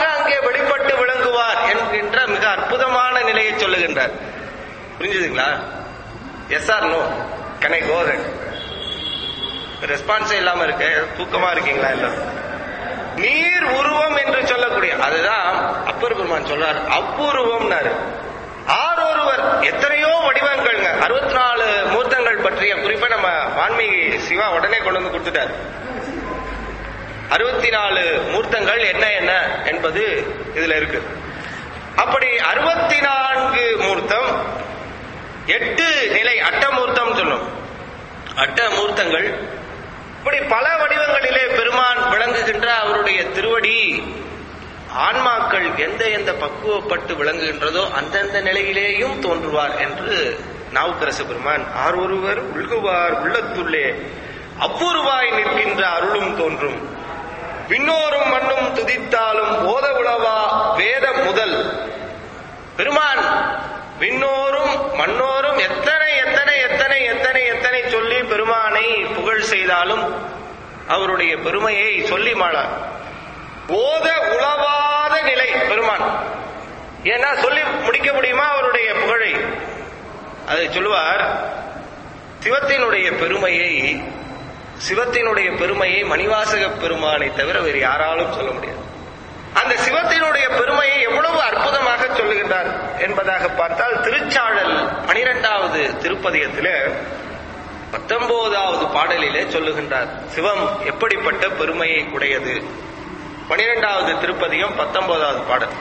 சொல்லுகிறார். புரிஞ்சுதுங்களா? Yes or no? Can I go then? ரெஸ்பான்ஸே இல்லாம இருக்க, தூக்கமா இருக்கீங்களா எல்லாம்? நீர் உருவம் என்று சொல்லக்கூடிய அதுதான் அப்பர் பெருமான் சொல்றார். அவ்வுருவம்னாரு. ஆறொருவர், எத்தனையோ வடிவங்கள்ங்க. அறுபத்தி நாலு மூர்த்தங்கள் பற்றிய குறிப்பை நம்ம வான்மீகி சிவா உடனே கொண்டு வந்து கொடுத்துட்டார். அறுபத்தி நாலு மூர்த்தங்கள் என்ன என்ன என்பது இதுல இருக்கு. அப்படி அறுபத்தி நான்கு மூர்த்தம், எட்டு நிலை அட்டமூர்த்தம் சொல்லும். அட்ட மூர்த்தங்கள் இப்படி பல வடிவங்களிலே பெருமான் விளங்குகின்ற அவருடைய திருவடி ஆன்மாக்கள் எந்த எந்த பக்குவப்பட்டு விளங்குகின்றதோ அந்தந்த நிலையிலேயும் தோன்றுவார் என்று நாவுக்கரசு பெருமான் ஆர் ஒருவர் உள்குவார் உள்ளத்துள்ளே அவ்வுருவாய் நிற்கின்ற அருளும் தோன்றும் விண்ணோரும் மண்ணும் துதித்தாலும் ஓத உளவா வேத முதல். பெருமான் விண்ணோரும் மண்ணோரும் எத்தனை எத்தனை எத்தனை எத்தனை எத்தனை சொல்லி பெருமானை புகழ் செய்தாலும் அவருடைய பெருமையை சொல்லி மாளார். ஓத உளவாத நிலை பெருமான். ஏன்னா சொல்லி முடிக்க முடியுமா அவருடைய புகழை? அதை சொல்லுவார். சிவத்தினுடைய பெருமையை சிவத்தினுடைய பெருமையை மணிவாசக பெருமானை தவிர வேறு யாராலும் சொல்ல முடியாது. அந்த சிவத்தினுடைய பெருமையை எவ்வளவு அற்புதமாக சொல்லுகின்றார் என்பதாக பார்த்தால் திருச்சாழல் பனிரெண்டாவது திருப்பதிகத்திலே பத்தொன்பதாவது பாடலிலே சொல்லுகின்றார் சிவம் எப்படிப்பட்ட பெருமையை உடையது. பனிரெண்டாவது திருப்பதிகம் பத்தொன்பதாவது பாடல்.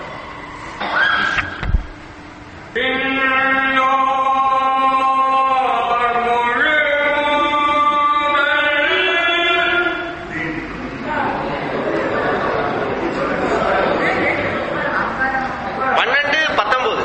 பன்னெண்டு பத்தொன்பது.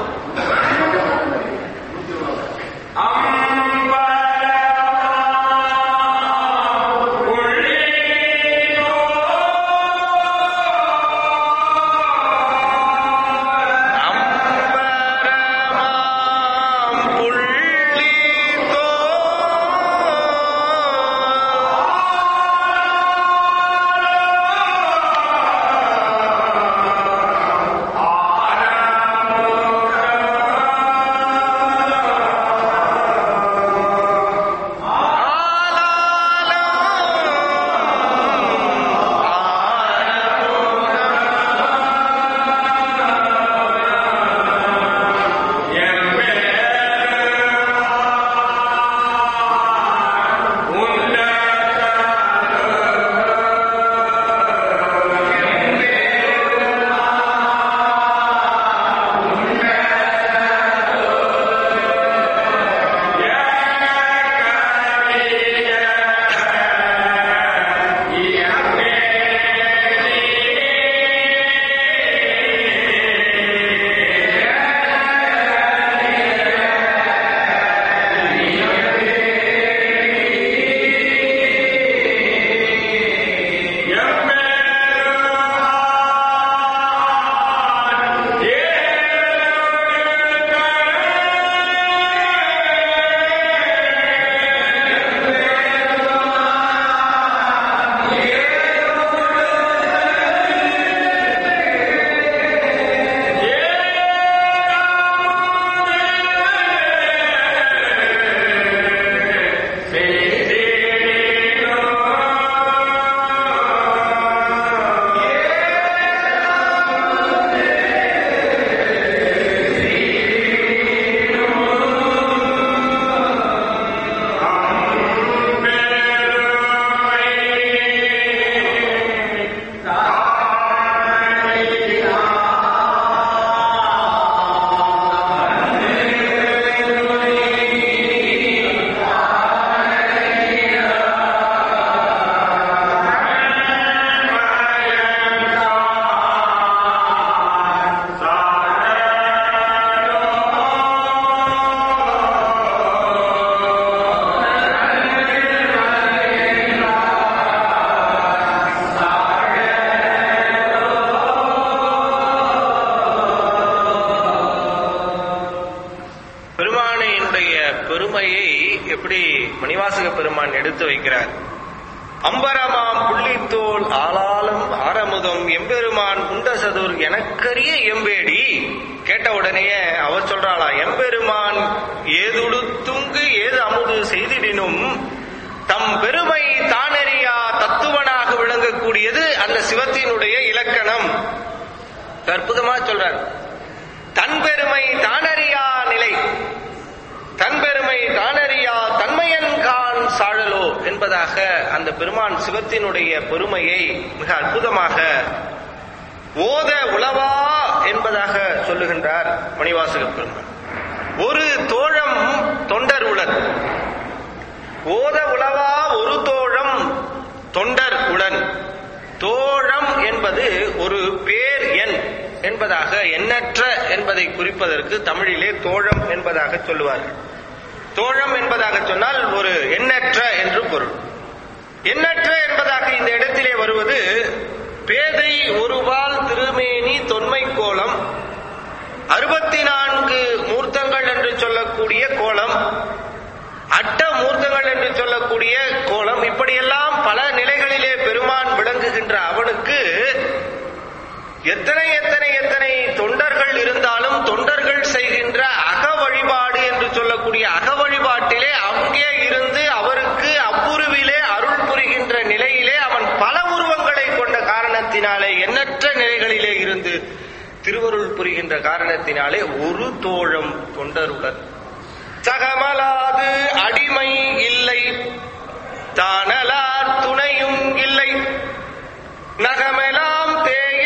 பெருமையை எப்படி மணிவாசக பெருமான் எடுத்து வைக்கிறார் அம்பரமாம் புள்ளித்தோல் ஆளாலும் ஆரமுதம் எம்பெருமான் உண்டசதுர் எனக்கரிய எம்பேடி. கேட்ட உடனேயே அவர் சொல்றாளா, எம்பெருமான் ஏதுடுத்துங்கு ஏது அமுது செய்திடினும் தம் பெருமை தானறியா தத்துவனாக விளங்கக்கூடியது அந்த சிவத்தினுடைய இலக்கணம். அற்புதமா சொல்றார். தன் பெருமை தானறியா நிலை, தன் பெருமை தானறியா தன்மையன்கான் சாழலோ என்பதாக அந்த பெருமான் சிவத்தினுடைய பெருமையை மிக அற்புதமாக ஓத உளவா என்பதாக சொல்லுகின்றார் மணிவாசக பெருமான். ஒரு தோழம் தொண்டர் உளன், ஓத உளவா ஒரு தோழம் தொண்டர் உளன். தோழம் என்பது ஒரு பேர் எண் என்பதாக, எண்ணற்ற என்பதை குறிப்பதற்கு தமிழிலே தோழம் என்பதாக சொல்லுவார்கள். தோழம் என்பதாக சொன்னால் ஒரு எண்ணற்ற என்று பொருள். எண்ணற்ற என்பதாக இந்த இடத்திலே வருவது பேதை ஒருவால் திருமேனி தொன்மை கோலம், அறுபத்தி நான்கு மூர்த்தங்கள் என்று சொல்லக்கூடிய கோலம், அட்ட மூர்த்தங்கள் என்று சொல்லக்கூடிய கோலம், இப்படியெல்லாம் பல நிலைகளிலே பெருமான் விளங்குகின்ற அவனுக்கு எத்தனை எத்தனை எத்தனை தொண்டர்கள் இருந்தாலும் தொண்டர்கள் செய்கின்ற அக வழிபாடு என்று சொல்லக்கூடிய அக வழிபாட்டிலே அங்கே இருந்து அவருக்கு அவ்வுருவிலே அருள் புரிகின்ற நிலையிலே அவன் பல உருவங்களை கொண்ட காரணத்தினாலே, எண்ணற்ற நிலைகளிலே இருந்து திருவருள் புரிகின்ற காரணத்தினாலே ஒரு தோழம் தொண்டருடன் சகமலாது அடிமை இல்லை, தானலார் துணையும் இல்லை, நகமெலாம் தேய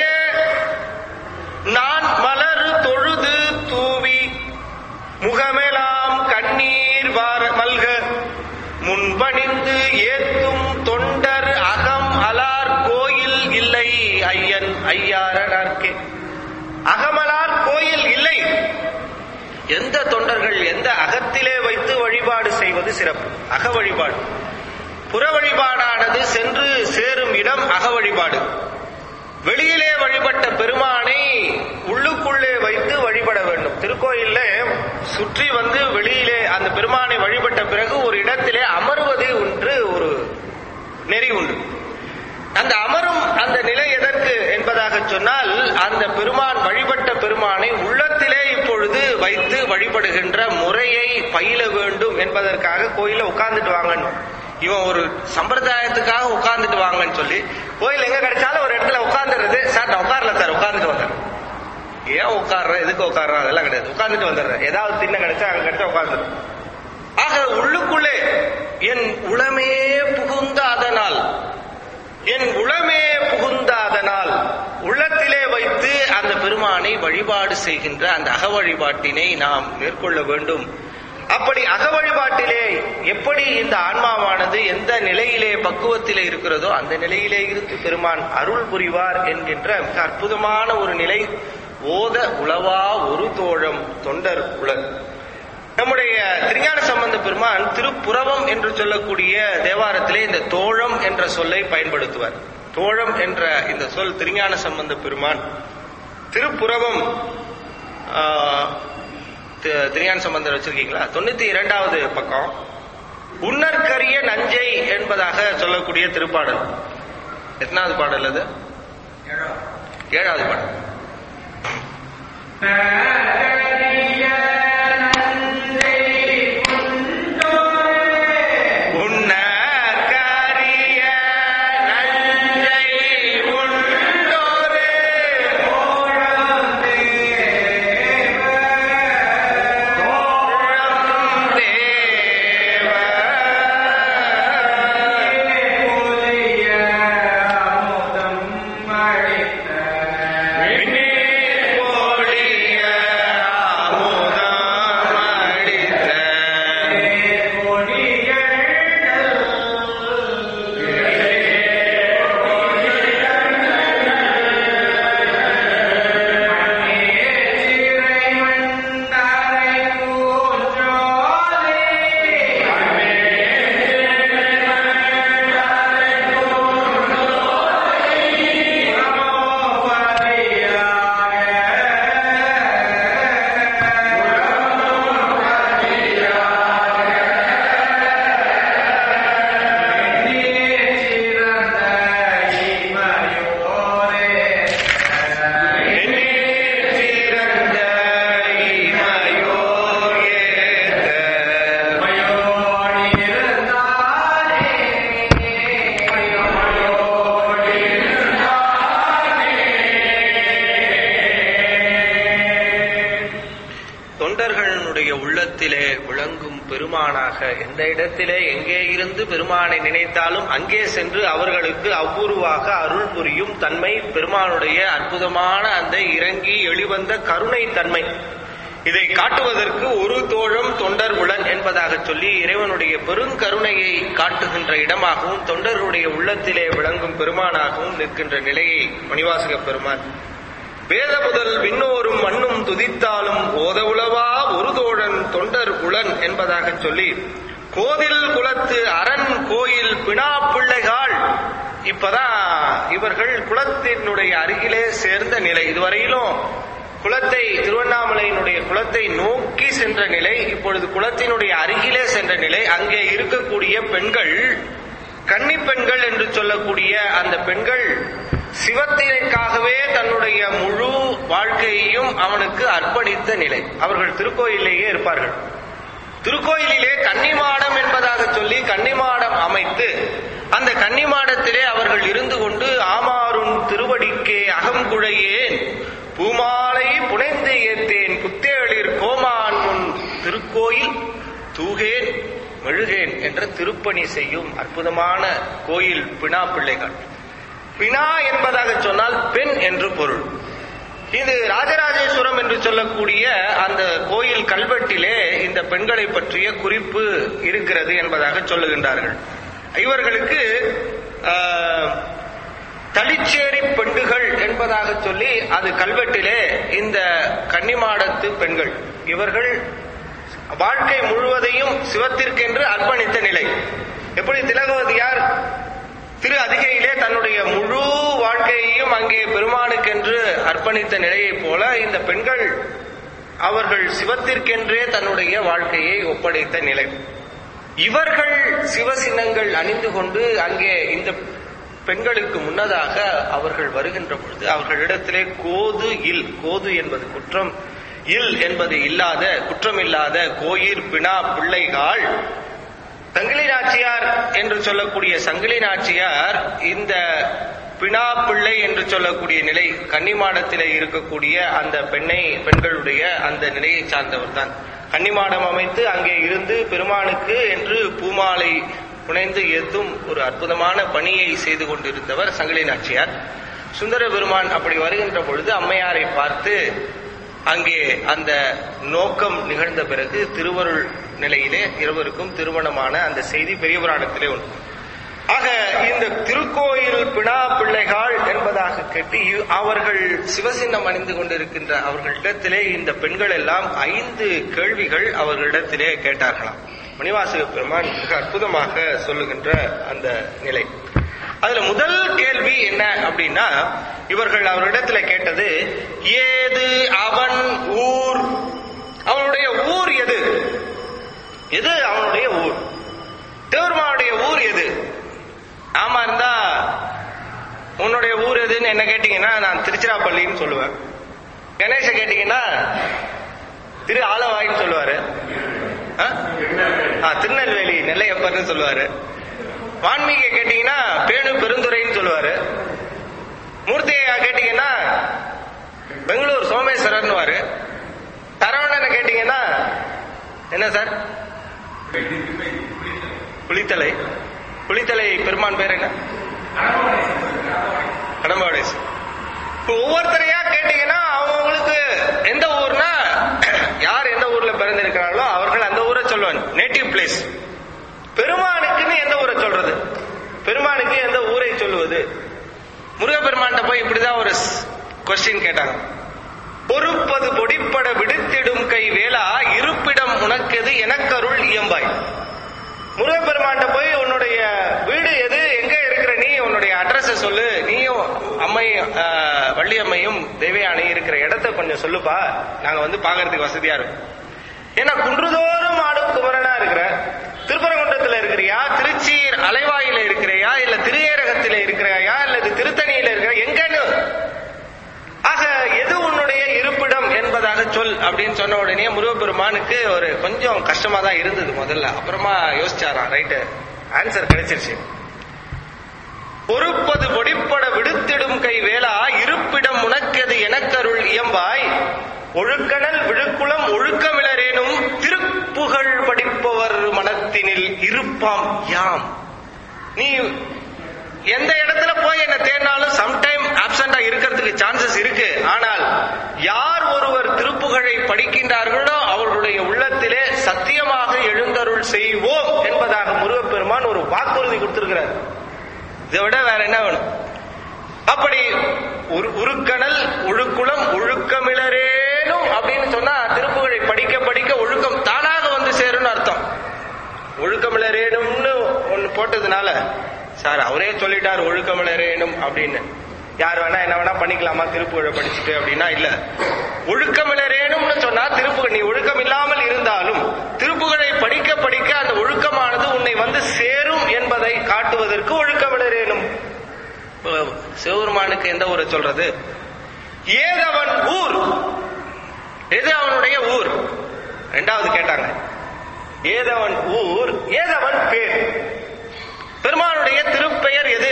நான் மலர் தொழுது தூவி, முகமெலாம் கண்ணீர் வார மல்க முன்பணிந்து ஏத்தும் தொண்டர் அகம் அலார் கோயில் இல்லை ஐயன் ஐயாரனார்க்கே. அகமலார் கோயில் இல்லை. எந்த தொண்டர்கள் எந்த அகத்திலே வைத்து வழிபாடு செய்வது சிறப்பு. அக வழிபாடு. புற வழிபாடானது சென்று சேரும் இடம் அக வழிபாடு. வெளியிலே வழிபட்ட பெருமானை உள்ளுக்குள்ளே வைத்து வழிபட வேண்டும். திருக்கோயில்ல சுற்றி வந்து வெளியிலே அந்த பெருமானை வழிபட்ட பிறகு ஒரு இடத்திலே அமர்வது ஒன்று ஒரு நெறி உண்டு. அந்த அமரும் அந்த நிலை எதற்கு என்பதாக சொன்னால், அந்த பெருமான் வழிபட்ட பெருமானை உள்ளத்திலே இப்பொழுது வைத்து வழிபடுகின்ற முறையை பயில வேண்டும் என்பதற்காக கோயில உட்கார்ந்துட்டு வாங்கணும். இவன் ஒரு சம்பிரதாயத்துக்காக உட்கார்ந்துட்டு வாங்கன்னு சொல்லி கோயில் எங்க கிடைச்சாலும் ஒரு இடத்துல உட்கார்ந்துறது. சார் நான் உட்கார்ல சார், உட்கார்ந்துட்டு வந்துடுறேன். ஏன் உட்கார்ற, எதுக்கு உட்கார்ற, அதெல்லாம் கிடையாது. உட்கார்ந்துட்டு வந்துடுறேன். ஏதாவது தின்ன கிடைச்சா அங்க கிடைச்சா உட்கார்ந்துடும். ஆக உள்ளுக்குள்ளே என் உளமே புகுந்த அதனால், என் உளமே புகுந்த அதனால் உள்ளத்திலே வைத்து அந்த பெருமானை வழிபாடு செய்கின்ற அந்த அக வழிபாட்டினை நாம் மேற்கொள்ள வேண்டும். அப்படி அக வழிபாட்டிலே எப்படி இந்த ஆன்மாவானது எந்த நிலையிலே பக்குவத்திலே இருக்கிறதோ அந்த நிலையிலே இருந்து பெருமான் அருள் புரிவார் என்கின்ற மிக அற்புதமான ஒரு நிலை. ஓத உளவா ஒரு தோழம் தொண்டர் உளன். நம்முடைய திருஞான சம்பந்த பெருமான் திருப்புறவம் என்று சொல்லக்கூடிய தேவாரத்திலே இந்த தோழம் என்ற சொல்லை பயன்படுத்துவார். தோழம் என்ற இந்த சொல் திருஞான சம்பந்த பெருமான் திருப்புறவம் திருஞான சம்பந்தர் வச்சிருக்கீங்களா? தொண்ணூத்தி இரண்டாவது பக்கம் உன்னற்கரிய நஞ்சை என்பதாக சொல்லக்கூடிய திருப்பாடல். எத்தனாவது பாடல் அது? ஏழாவது பாடல். Yeah. தொண்டர்களுடைய உள்ளத்திலே விளங்கும் பெருமானாக, எந்த இடத்திலே எங்கே இருந்து பெருமானை நினைத்தாலும் அங்கே சென்று அவர்களுக்கு அவ்வூர்வாக அருள் புரியும் தன்மை பெருமானுடைய அற்புதமான அந்த இறங்கி வெளிவந்த கருணை தன்மை. இதை காட்டுவதற்கு ஒரு தோழம் தொண்டர் உளன் என்பதாக சொல்லி இறைவனுடைய பெருங்கருணையை காட்டுகின்ற இடமாகவும் தொண்டர்களுடைய உள்ளத்திலே விளங்கும் பெருமானாகவும் நிற்கின்ற நிலையை மணிவாசக பெருமான் வேத முதல் விண்ணோரும் மண்ணும் துதித்தாலும் ஓதவுளவா ஒரு தோழன் தொண்டர் உளன் என்பதாக சொல்லி கோதில் குலத்து அரண் கோயில் பினா பிள்ளைகாள். இப்பதான் இவர்கள் குலத்தினுடைய அருகிலே சேர்ந்த நிலை. இதுவரையிலும் குலத்தை, திருவண்ணாமலையினுடைய குலத்தை நோக்கி சென்ற நிலை, இப்பொழுது குலத்தினுடைய அருகிலே சென்ற நிலை. அங்கே இருக்கக்கூடிய பெண்கள் கன்னி பெண்கள் என்று சொல்லக்கூடிய அந்த பெண்கள் சிவத்திற்காகவே தன்னுடைய முழு வாழ்க்கையையும் அவனுக்கு அர்ப்பணித்த நிலை. அவர்கள் திருக்கோயிலேயே இருப்பார்கள். திருக்கோயிலிலே கன்னிமாடம் என்பதாக சொல்லி கன்னிமாடம் அமைத்து அந்த கன்னிமாடத்திலே அவர்கள் இருந்து கொண்டு ஆமாறும் திருவடிக்கே அகங்குழையேன் பூமாலை புனைந்து ஏத்தேன் குத்தேளிர் கோமான் முன் திருக்கோயில் தூகேன் மெழுகேன் என்ற திருப்பணி செய்யும் அற்புதமான கோயில் பினா பிள்ளைகள். பினா என்பதாக சொன்னால் பெண் என்று பொருள். இது ராஜராஜேஸ்வரம் என்று சொல்லக்கூடிய அந்த கோயில் கல்வெட்டிலே இந்த பெண்களை பற்றிய குறிப்பு இருக்கிறது என்பதாக சொல்லுகின்றார்கள். இவர்களுக்கு தளிச்சேரி பெண்டுகள் என்பதாக சொல்லி அது கல்வெட்டிலே இந்த கன்னிமாடத்து பெண்கள் இவர்கள் வாழ்க்கை முழுவதையும் சிவத்திற்கென்று அர்ப்பணித்த நிலை. எப்படி திலகவதியார் திரு அதிகையிலே தன்னுடைய முழு வாழ்க்கையையும் அங்கே பெருமானுக்கென்று அர்ப்பணித்த நிலையைப் போல இந்த பெண்கள் அவர்கள் சிவத்திற்கென்றே தன்னுடைய வாழ்க்கையை ஒப்படைத்த நிலை. இவர்கள் சிவசின்னங்கள் அணிந்து கொண்டு அங்கே இந்த பெண்களுக்கு முன்னதாக அவர்கள் வருகின்ற பொழுது அவர்களிடத்திலே கோது இல், கோது என்பது குற்றம், இல் என்பது இல்லாத, குற்றம் இல்லாத கோயிற் பினா பிள்ளைகாள். சங்கிலி நாச்சியார் என்று சொல்லக்கூடிய சங்கிலி நாச்சியார் இந்த பினா பிள்ளை என்று சொல்லக்கூடிய நிலை, கன்னிமாடத்திலே இருக்கக்கூடிய அந்த பெண்ணை பெண்களுடைய அந்த நிலையை சார்ந்தவர் தான். கன்னிமாடம் அமைத்து அங்கே இருந்து பெருமானுக்கு என்று பூமாலை புனைந்து ஏத்தும் ஒரு அற்புதமான பணியை செய்து கொண்டிருந்தவர் சங்கிலி நாச்சியார். சுந்தர பெருமான் அப்படி வருகின்ற பொழுது அம்மையாரை பார்த்து அங்கே அந்த நோக்கம் நிகழ்ந்த பிறகு திருவருள் நிலையிலே இருவருக்கும் திருமணமான அந்த செய்தி பெரிய புராணத்திலே உண்டு. ஆக இந்த திருக்கோயில் பினா பிள்ளைகாள் என்பதாக கேட்டு அவர்கள் சிவசின்னம் அணிந்து கொண்டிருக்கின்ற அவர்களிடத்திலே இந்த பெண்கள் எல்லாம் ஐந்து கேள்விகள் அவர்களிடத்திலே கேட்டார்களாம். மணிவாசக பெருமான் மிக அற்புதமாக சொல்லுகின்ற அந்த நிலை. அதுல முதல் கேள்வி என்ன அப்படின்னா, இவர்கள் அவரிடத்துல கேட்டது ஏது அவன் ஊர், அவனுடைய ஊர் எது, எது அவனுடைய ஊர், தேவருமானுடைய ஊர் எது. ஆமா இருந்தா உன்னுடைய ஊர் எதுன்னு என்ன கேட்டீங்கன்னா நான் திருச்சிராப்பள்ளின்னு சொல்லுவேன். கணேச கேட்டீங்கன்னா திரு ஆலவாயின்னு சொல்லுவாரு, திருநெல்வேலி நெல்லையப்பர்னு சொல்லுவாரு. வான்மீக கேட்டீங்கன்னா பேணு பெருந்துறைன்னு சொல்லுவாரு. மூர்த்தியா கேட்டீங்கன்னா பெங்களூர் சோமேஸ்வரர்னு வாரு. சரவணனை கேட்டீங்கன்னா என்ன சார், புலித்தலை. புலித்தலை பெருமான் பேர் என்ன, கடம்பாடேஸ்வரர். ஒவ்வொருத்தரையா கேட்டீங்கன்னா அவங்களுக்கு எந்த ஊர்னா யார் எந்த ஊர்ல பிறந்திருக்கிறார்களோ அவர்கள் அந்த ஊரை சொல்லுவாங்க, நேட்டிவ் பிளேஸ். பெருமானுக்குன்னு எந்த ஊரை சொல்றது, பெருமானுக்கு எந்த ஊரை சொல்லுவது. முருகப்பெருமான்கிட்ட போய் இப்படிதான் ஒரு கொஸ்டின் கேட்டாங்க. பொறுப்பது பொடிப்பட விடுத்திடும் கை வேளா இருப்பிடம் உனக்கெது எனக்கருள் இயம்பாய். முருகப்பெருமான்கிட்ட போய் உன்னுடைய வீடு எது, எங்க இருக்கிற நீ, உன்னுடைய அட்ரஸ் சொல்லு, நீயும் அம்மை வள்ளியம்மையும் தேவயானை இருக்கிற இடத்த கொஞ்சம் சொல்லுப்பா, நாங்க வந்து பாக்குறதுக்கு வசதியா இருக்கும். ஏன்னா குன்றுதோறும் ஆடும் குமரனா இருக்கிற, திருப்பரங்குன்றத்துல இருக்கிறியா, திருச்சி அலைவாயில இருக்கிறியா, இல்ல திருஏரகத்தில இருக்கிறியா, இல்ல திருத்தணியில இருக்கிற, எங்கன்னு. ஆக எது உன்னுடைய இருப்பிடம் என்பதாக சொல் அப்படின்னு சொன்ன உடனே முருகப்பெருமானுக்கு ஒரு கொஞ்சம் கஷ்டமா தான் இருந்தது முதல்ல. அப்புறமா யோசிச்சாராம், ரைட்டு ஆன்சர் கிடைச்சிருச்சு. பொறுப்பது பொடிப்பட விடுத்திடும் கை வேளா இருப்பிடம் உனக்கது எனக்கருள் இயம்பாய். ஒழுக்கணல் விழுக்குளம் ஒழுக்கமிழரேனும் திருப்புகழ் படிப்பவர் மனத்தினில் இருப்பாம் யாம். நீ எந்த இடத்துல போய் என்ன தேடினாலும் சம்டைம் ஆப்சண்டா இருக்கிறதுக்கு சான்சஸ் இருக்கு. ஆனால் யார் ஒருவர் திருப்புகழை படிக்கின்றார்களோ அவர்களுடைய உள்ளத்திலே சத்தியமாக எழுந்தருள் செய்வோம் என்பதாக முருகப்பெருமான் ஒரு வாக்குறுதி கொடுத்திருக்கிறார். இதை விட வேற என்ன வேணும்? அப்படி உருக்கணல் ஒழுக்குளம் ஒழுக்கமிழரேனும் அப்படின்னு சொன்னா திருப்புகழை படிக்க படிக்க ஒழுக்கம் தானாக வந்து சேரும்னு அர்த்தம். ஒழுக்கமிழரேனும்னு ஒன்னு போட்டதுனால சார் அவரே சொல்லிட்டார் ஒழுக்கமிழரேனும் அப்படின்னு, யார் வேணா என்ன வேணா பண்ணிக்கலாமா திருப்புகழை படிச்சுட்டு அப்படின்னா இல்ல. ஒழுக்கமிழரேனும்னு சொன்னா திருப்புகழ் நீ ஒழுக்கம் இல்லாமல் இருந்தாலும் திருப்புகழை படிக்க படிக்க அந்த ஒழுக்கமானது உன்னை வந்து சேரும் என்பதை காட்டுவதற்கு ஒழுக்கமிழரேனும். சிவபெருமானுக்கு எந்த ஊரை சொல்றது? ஏதவன் ஊர், எது அவனுடைய ஊர்? இரண்டாவது கேட்டாங்க. ஏதவன் ஊர், ஏதவன் பேர். பெருமானுடைய திருப்பெயர் எது?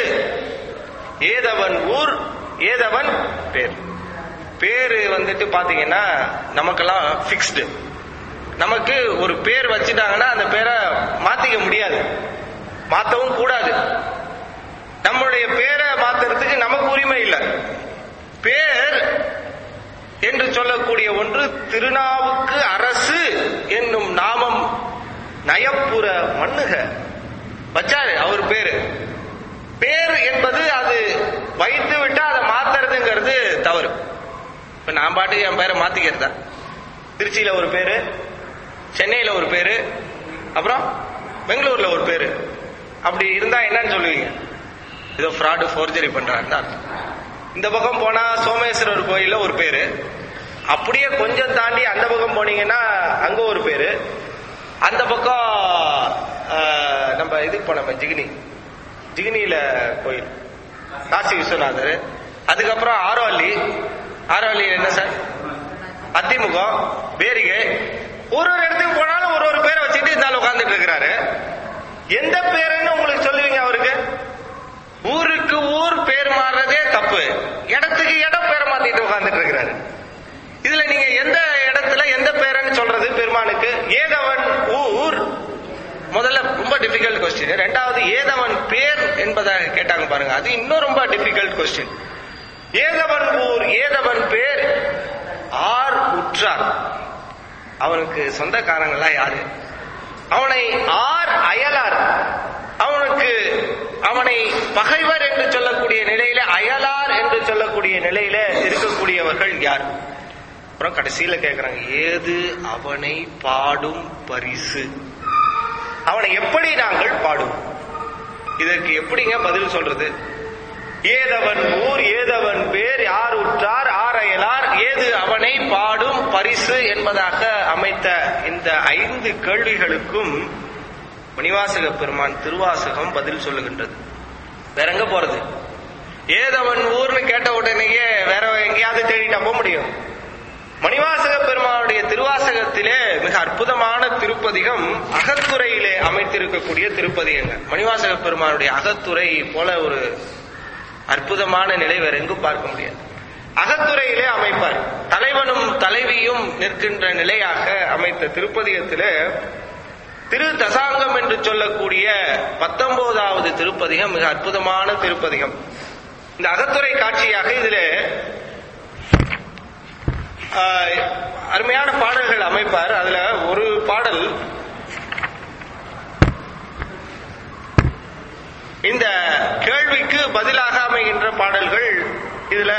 ஏதவன் ஊர், ஏதவன் பேர். பேரு வந்துட்டு பாத்தீங்கன்னா நமக்கெல்லாம் பிக்ஸ்டு. நமக்கு ஒரு பேர் வச்சுட்டாங்கன்னா அந்த பேரை மாத்திக்க முடியாது, மாத்தவும் கூடாது. நம்முடைய பேரை மாத்துறதுக்கு நமக்கு உரிமை இல்லை. பேர் என்று சொல்லக்கூடிய ஒன்று திருநாவுக்கு அரசு என்னும் நாமம் நயப்புற மண்ணுக வச்சாரு அவர் பேரு. பேர் என்பது அது வைத்து விட்டா அதை மாத்துறதுங்கிறது தவறு. இப்ப நான் பாட்டுக்கு என் பேரை மாத்திக்கிறதா? திருச்சியில ஒரு பேரு, சென்னையில ஒரு பேரு, அப்புறம் பெங்களூர்ல ஒரு பேரு, அப்படி இருந்தா என்னன்னு சொல்லுவீங்க? ஏதோ ஃப்ராடு ஃபோர்ஜரி பண்றாருன்னு அர்த்தம். இந்த பக்கம் போனா சோமேஸ்வரர் கோயில்ல ஒரு பேரு, அப்படியே கொஞ்சம் தாண்டி அந்த பக்கம் போனீங்கன்னா அங்க ஒரு பேரு, அந்த பக்கம் நம்ம இதுக்கு போனோம் ஜிகினி, ஜிகினியில கோயில் காசி விஸ்வநாதர், அதுக்கப்புறம் ஆரோவல்லி, ஆரோவல்லி என்ன சார் அத்திமுகம், பேரிகை. ஒரு ஒரு இடத்துக்கு போனாலும் ஒரு ஒரு பேரை வச்சுட்டு இந்த உட்கார்ந்துட்டு இருக்கிறாரு. எந்த பேருன்னு உங்களுக்கு சொல்லுவீங்க அவருக்கு? ஊருக்கு ஊர் பேர் மாறுறதே தப்பு, இடத்துக்கு இடம் பேரை மாத்திட்டு உட்கார்ந்துட்டு இருக்கிறாரு. இதுல நீங்க எந்த இடத்துல எந்த பேருன்னு சொல்றது பெருமானுக்கு? ஏதவன் ஊர் முதல்ல ரொம்ப டிஃபிகல்ட் கொஸ்டின். ரெண்டாவது ஏதவன் பேர் என்பதாக கேட்டாங்க பாருங்க, அது இன்னும் ரொம்ப டிஃபிகல்ட் கொஸ்டின். ஏதவன் ஊர், ஏதவன் பேர், ஆர் உற்றார், அவனுக்கு சொந்தக்காரங்களா யாரு? அவனை ஆர் அயலார், அவனுக்கு அவனை பகைவர் என்று சொல்லக்கூடிய நிலையில, அயலார் என்று சொல்லக்கூடிய நிலையில இருக்கக்கூடியவர்கள் யார்? அப்புறம் கடைசியில கேட்கிறாங்க, ஏது அவனை பாடும் பரிசு, அவனை எப்படி நாங்கள் பாடுவோம்? இதற்கு எப்படிங்க பதில் சொல்றது? ஏதவன் ஊர், ஏதவன் பேர், யார் உற்றார், ஆர் அயலார், ஏது அவனை பாடும் பரிசு என்பதாக அமைத்த இந்த ஐந்து கேள்விகளுக்கும் மணிவாசக பெருமான் திருவாசகம் பதில் சொல்லுகின்றது. வேற எங்க போறது? ஏதவன் ஊர்னு கேட்ட உடனேயே வேற எங்கேயாவது தேடிட்டா போக முடியும்? மணிவாசக பெருமானுடைய திருவாசகத்திலே மிக அற்புதமான திருப்பதிகம் அகத்துறையிலே அமைத்திருக்கக்கூடிய திருப்பதிகங்க. மணிவாசக பெருமானுடைய அகத்துறை போல ஒரு அற்புதமான நிலை வேற எங்கும் பார்க்க முடியாது. அகத்துறையிலே அமைப்பார், தலைவனும் தலைவியும் நிற்கின்ற நிலையாக அமைத்த திருப்பதிகத்திலே திரு தசாங்கம் என்று சொல்லக்கூடிய பத்தொன்பதாவது திருப்பதிகம் மிக அற்புதமான திருப்பதிகம். இந்த அகத்துறை காட்சியாக இதிலே அருமையான பாடல்கள் அமைப்பார். அதுல ஒரு பாடல் இந்த கேள்விக்கு பதிலாக அமைகின்ற பாடல்கள். இதுல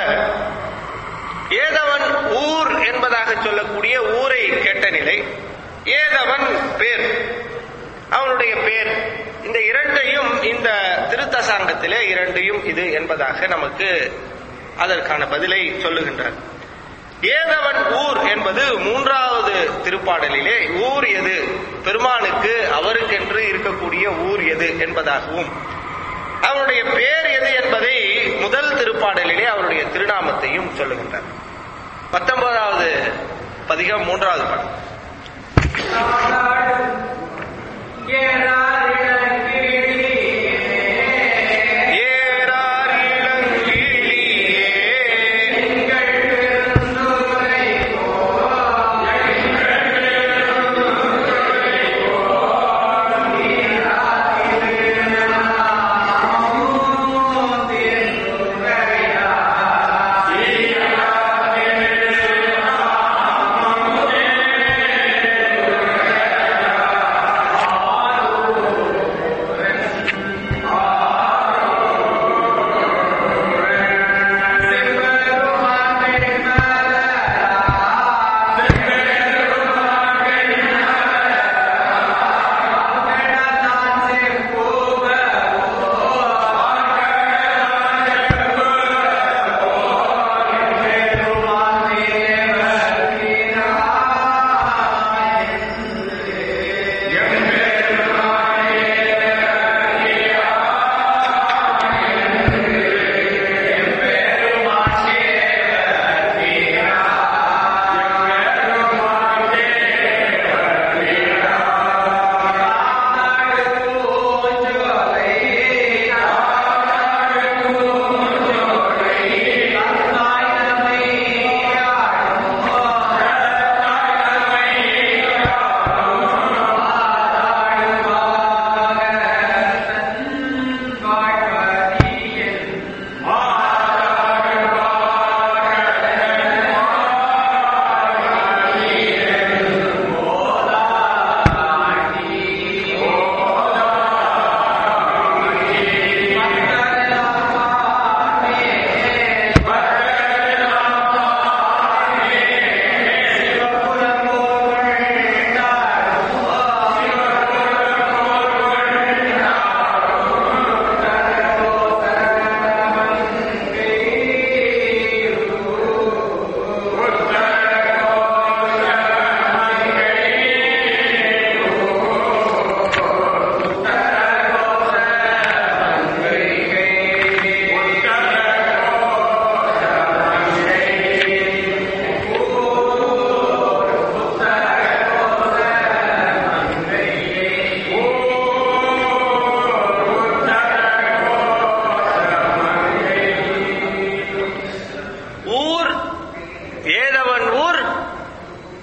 ஏதவன் ஊர் என்பதாக சொல்லக்கூடிய ஊரை கேட்ட நிலை, ஏதவன் பேர், அவனுடைய பேர், இந்த இரண்டையும் இந்த திருத்தசாங்கத்திலே இரண்டையும் இது என்பதாக நமக்கு அதற்கான பதிலை சொல்லுகின்றார். ஏதவன் ஊர் என்பது மூன்றாவது திருப்பாடலிலே ஊர் எது, பெருமானுக்கு அவருக்கென்று இருக்கக்கூடிய ஊர் எது என்பதாகவும், அவருடைய பேர் எது என்பதை முதல் திருப்பாடலிலே அவருடைய திருநாமத்தையும் சொல்லுகின்றார். பத்தொன்பதாவது பதிகம் மூன்றாவது பாடல்.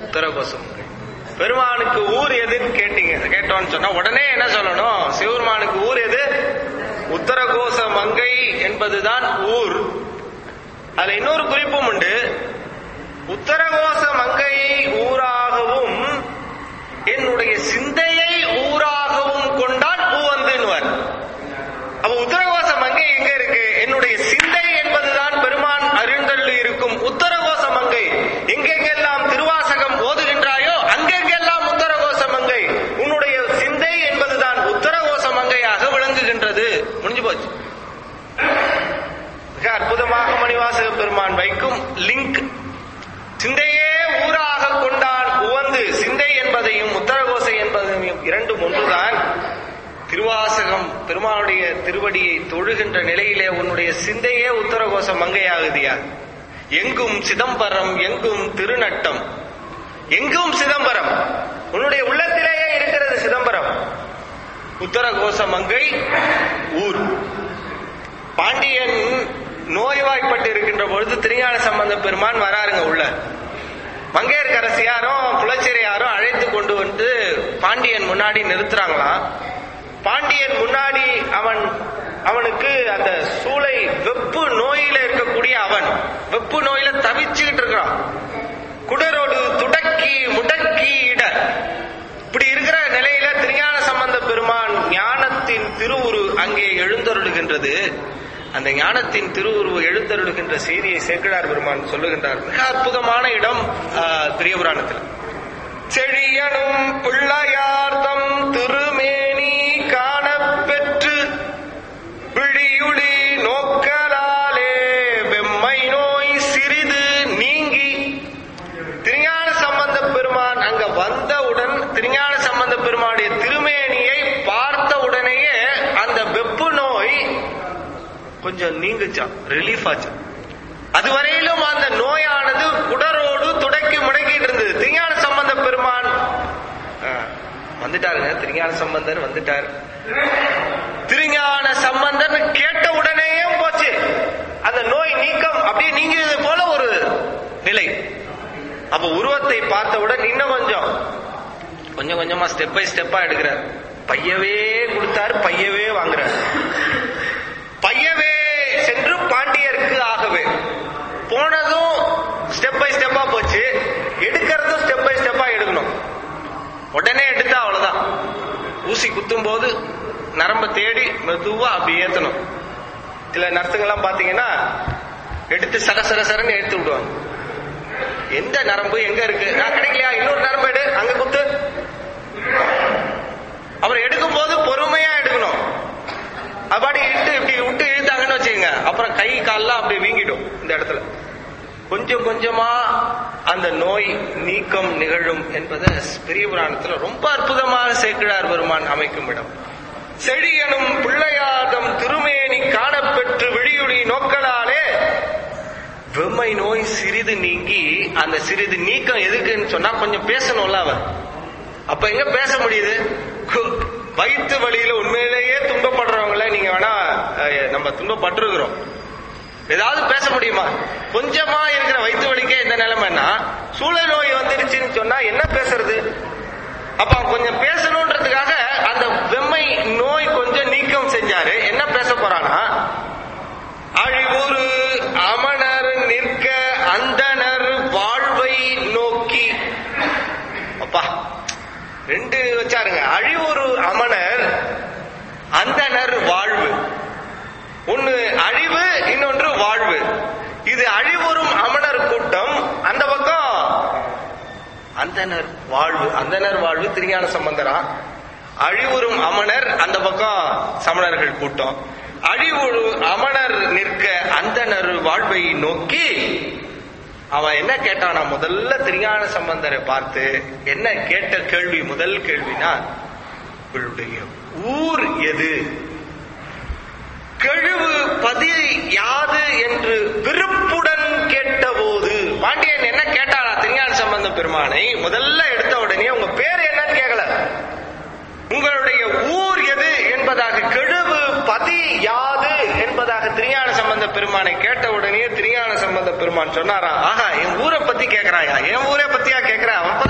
உத்தரகோச மங்கை. பெருமானுக்கு ஊர் எதுன்னு கேட்டீங்க, கேட்டோன்னு சொன்னா உடனே என்ன சொல்லணும்? சிவபெருமானுக்கு ஊர் எது? உத்தரகோச மங்கை என்பதுதான் ஊர். அதுல இன்னொரு குறிப்பும் உண்டு. உத்தரகோச மங்கையை ஊராகவும் என்னுடைய சிந்தையை ஊராகவும் கொண்டால் பூவந்துன்னுவார். அப்ப உத்தரகோச மங்கை எங்க இருக்கு? என்னுடைய சிந்தை என்பதுதான் பெருமான் அருந்தள்ளி இருக்கும் உத்தரகோச மங்கை. எங்கெங்கெல்லாம் திருவாசகம் ஓதுகின்றாயோ அங்கெங்கெல்லாம் உத்தரகோச மங்கை, உன்னுடைய சிந்தை என்பதுதான் உத்தரகோச மங்கையாக விளங்குகின்றது. முடிஞ்சு போச்சு. மிக அற்புதமாக மணிவாசக பெருமான் வைக்கும் லிங்க். சிந்தையே ஊராக கொண்டான் உவந்து. சிந்தை என்பதையும் உத்தரகோசை என்பதையும் இரண்டும் ஒன்றுதான். திருவாசகம் பெருமானுடைய திருவடியை தொழுகின்ற நிலையிலே உன்னுடைய சிந்தையே உத்தரகோச மங்கையாகுதியா? எங்கும் சிதம்பரம் எங்கும் திருநட்டம். எங்கும் சிதம்பரம், உன்னுடைய உள்ளத்திலேயே இருக்கிறது சிதம்பரம். உத்தரகோச மங்கை ஊர். பாண்டியன் நோய்வாய்ப்பட்டு இருக்கின்ற பொழுது திருஞான சம்பந்த பெருமான் வராருங்க உள்ள. மங்கையர்க்கரசியாரும் குலச்சிறையாரும் அழைத்து கொண்டு வந்து பாண்டியன் முன்னாடி நிறுத்துறாங்களாம். பாண்டியன் முன்னாடி அவன் அவனுக்கு அந்த சூளை வெப்பு நோயில இருக்கக்கூடிய அவன் வெப்பு நோயில தவிச்சுக்கிட்டு இருக்கிறான். குடரோடு துடக்கி முடக்கி இட இப்படி இருக்கிற நிலையில திருஞான சம்பந்த பெருமான் ஞானத்தின் திருவுரு அங்கே எழுந்தருளுகின்றது. அந்த ஞானத்தின் திருவுருவு எழுந்தருளுகின்ற செய்தியை சேக்கிழார் பெருமான் சொல்லுகின்றார். மிக அற்புதமான இடம் பெரிய புராணத்தில். செழியனும் பிள்ளையார்தம் திருமேனி காணப்பெற்று விழியுளி நோக்கலாலே வெம்மை நோய் சிறிது நீங்கி. திருஞான சம்பந்த பெருமான் அங்க வந்தவுடன் திருஞான சம்பந்த பெருமானுடைய திருமேனியை பார்த்த உடனேயே அந்த வெப்பு நோய் கொஞ்சம் நீங்குச்சான், ரிலீஃப் ஆச்சு. அதுவரையிலும் அந்த நோயானது குடரோடு துடக்கி முடக்கிட்டு இருந்தது. திருஞான சம்பந்த பெருமான் வந்துட்டாருங்க. திருஞான சம்பந்தர் வந்துட்டார். திருஞான சம்பந்தன் கேட்ட உடனேயே போச்சு அந்த நோய் நீக்கம், அப்படியே நீங்கியது போல ஒரு நிலை. அப்ப உருவத்தை பார்த்தவுடன் இன்னும் கொஞ்சம் கொஞ்சம் கொஞ்சமா ஸ்டெப் பை ஸ்டெப்பா எடுக்கிறார். பையவே கொடுத்தாரு, பையவே வாங்குறார். பையவே சென்று பாண்டியருக்கு ஆகவே போனதும் ஸ்டெப் பை ஸ்டெப்பா போச்சு. எடுக்கிறதும் ஸ்டெப் பை ஸ்டெப்பா எடுக்கணும். உடனே எடுத்தா அவ்வளவுதான். ஊசி குத்தும் போது நரம்ப தேடி மெதுவா அப்படி ஏத்தணும். சில நர்ஸுங்கெல்லாம் பாத்தீங்கன்னா எடுத்து சர சர சரன்னு எடுத்து விடுவாங்க. எந்த நரம்பு எங்க இருக்கு, நான் கிடைக்கலையா, இன்னொரு நரம்பு எடு, அங்க குத்து. அப்புறம் எடுக்கும் போது பொறுமையா எடுக்கணும். அப்படி இட்டு இப்படி விட்டு இழுத்தாங்கன்னு வச்சுக்கோங்க, அப்புறம் கை கால்லாம் அப்படி வீங்கிடும். இந்த இடத்துல கொஞ்சம் கொஞ்சமா அந்த நோய் நீக்கம் நிகழும் என்பதை பெரிய புராணத்துல ரொம்ப அற்புதமாக சேக்கிழார் பெருமான் அமைக்கும் இடம். செழியனும் பிள்ளையாதம் திருமேனி காணப்பெற்று விழியுளி நோக்கலாலே வெம்மை நோய் சிறிது நீங்கி. அந்த சிறிது நீக்கம் எதுக்குன்னு சொன்னா கொஞ்சம் பேசணும்ல அவன். அப்ப எங்க பேச முடியுது? வயிற்று வலியில உண்மையிலேயே துன்பப்படுறவங்கள நீங்க வேணா நம்ம துன்பப்பட்டிருக்கிறோம், ஏதாவது பேச முடியுமா? கொஞ்சமா இருக்கிற வயிற்று வலிக்கே இந்த நிலைமைன்னா சூழல் நோய் வந்துருச்சுன்னு சொன்னா என்ன பேசுறது? அப்ப கொஞ்சம் பேசணும்ன்றதுக்காக அந்த வெம்மை நோய் கொஞ்சம் நீக்கம் செஞ்சாரு. என்ன பேச போறானா, அழிவுறு அமணர் நிற்க அந்தனர் வாழ்வை நோக்கி. அப்பா ரெண்டு வச்சாருங்க. அழிவுறு அமணர் அந்தனர் வாழ்வு. ஒன்னு அழிவு, இன்னொன்று வாழ்வு. இது அழிவுறும் அமணர் கூட்டம், அந்த பக்கம் அந்தனர் வாழ்வு. அந்தனர் வாழ்வு திருஞான சம்பந்தரா. அழிவுறும் அமணர் அந்த பக்கம் சமணர்கள் கூட்டம். அழிவுறு அமணர் நிற்க அந்தனர் வாழ்வை நோக்கி. அவன் என்ன கேட்டானா, முதல்ல திருஞான சம்பந்தரை பார்த்து என்ன கேட்ட கேள்வி? முதல் கேள்வினா இவளுடைய ஊர் எது, கெழுவு பதி யாது என்று விருப்புடன் கேட்டபோது. பாண்டியன் என்ன கேட்டானா திருஞான சம்பந்த பெருமானை முதல்ல எடுத்த உடனே உங்க பேர் என்னன்னு கேட்கல, உங்களுடைய ஊர் எது என்பதாக, கெழுவு பதி யாது என்பதாக திருஞான சம்பந்த பெருமானை கேட்ட உடனே திருஞான சம்பந்த பெருமான் சொன்னாரா, ஆஹா என் ஊரை பத்தி கேட்கிறாயா, என் ஊரை பத்தியா கேட்கிற, அவன்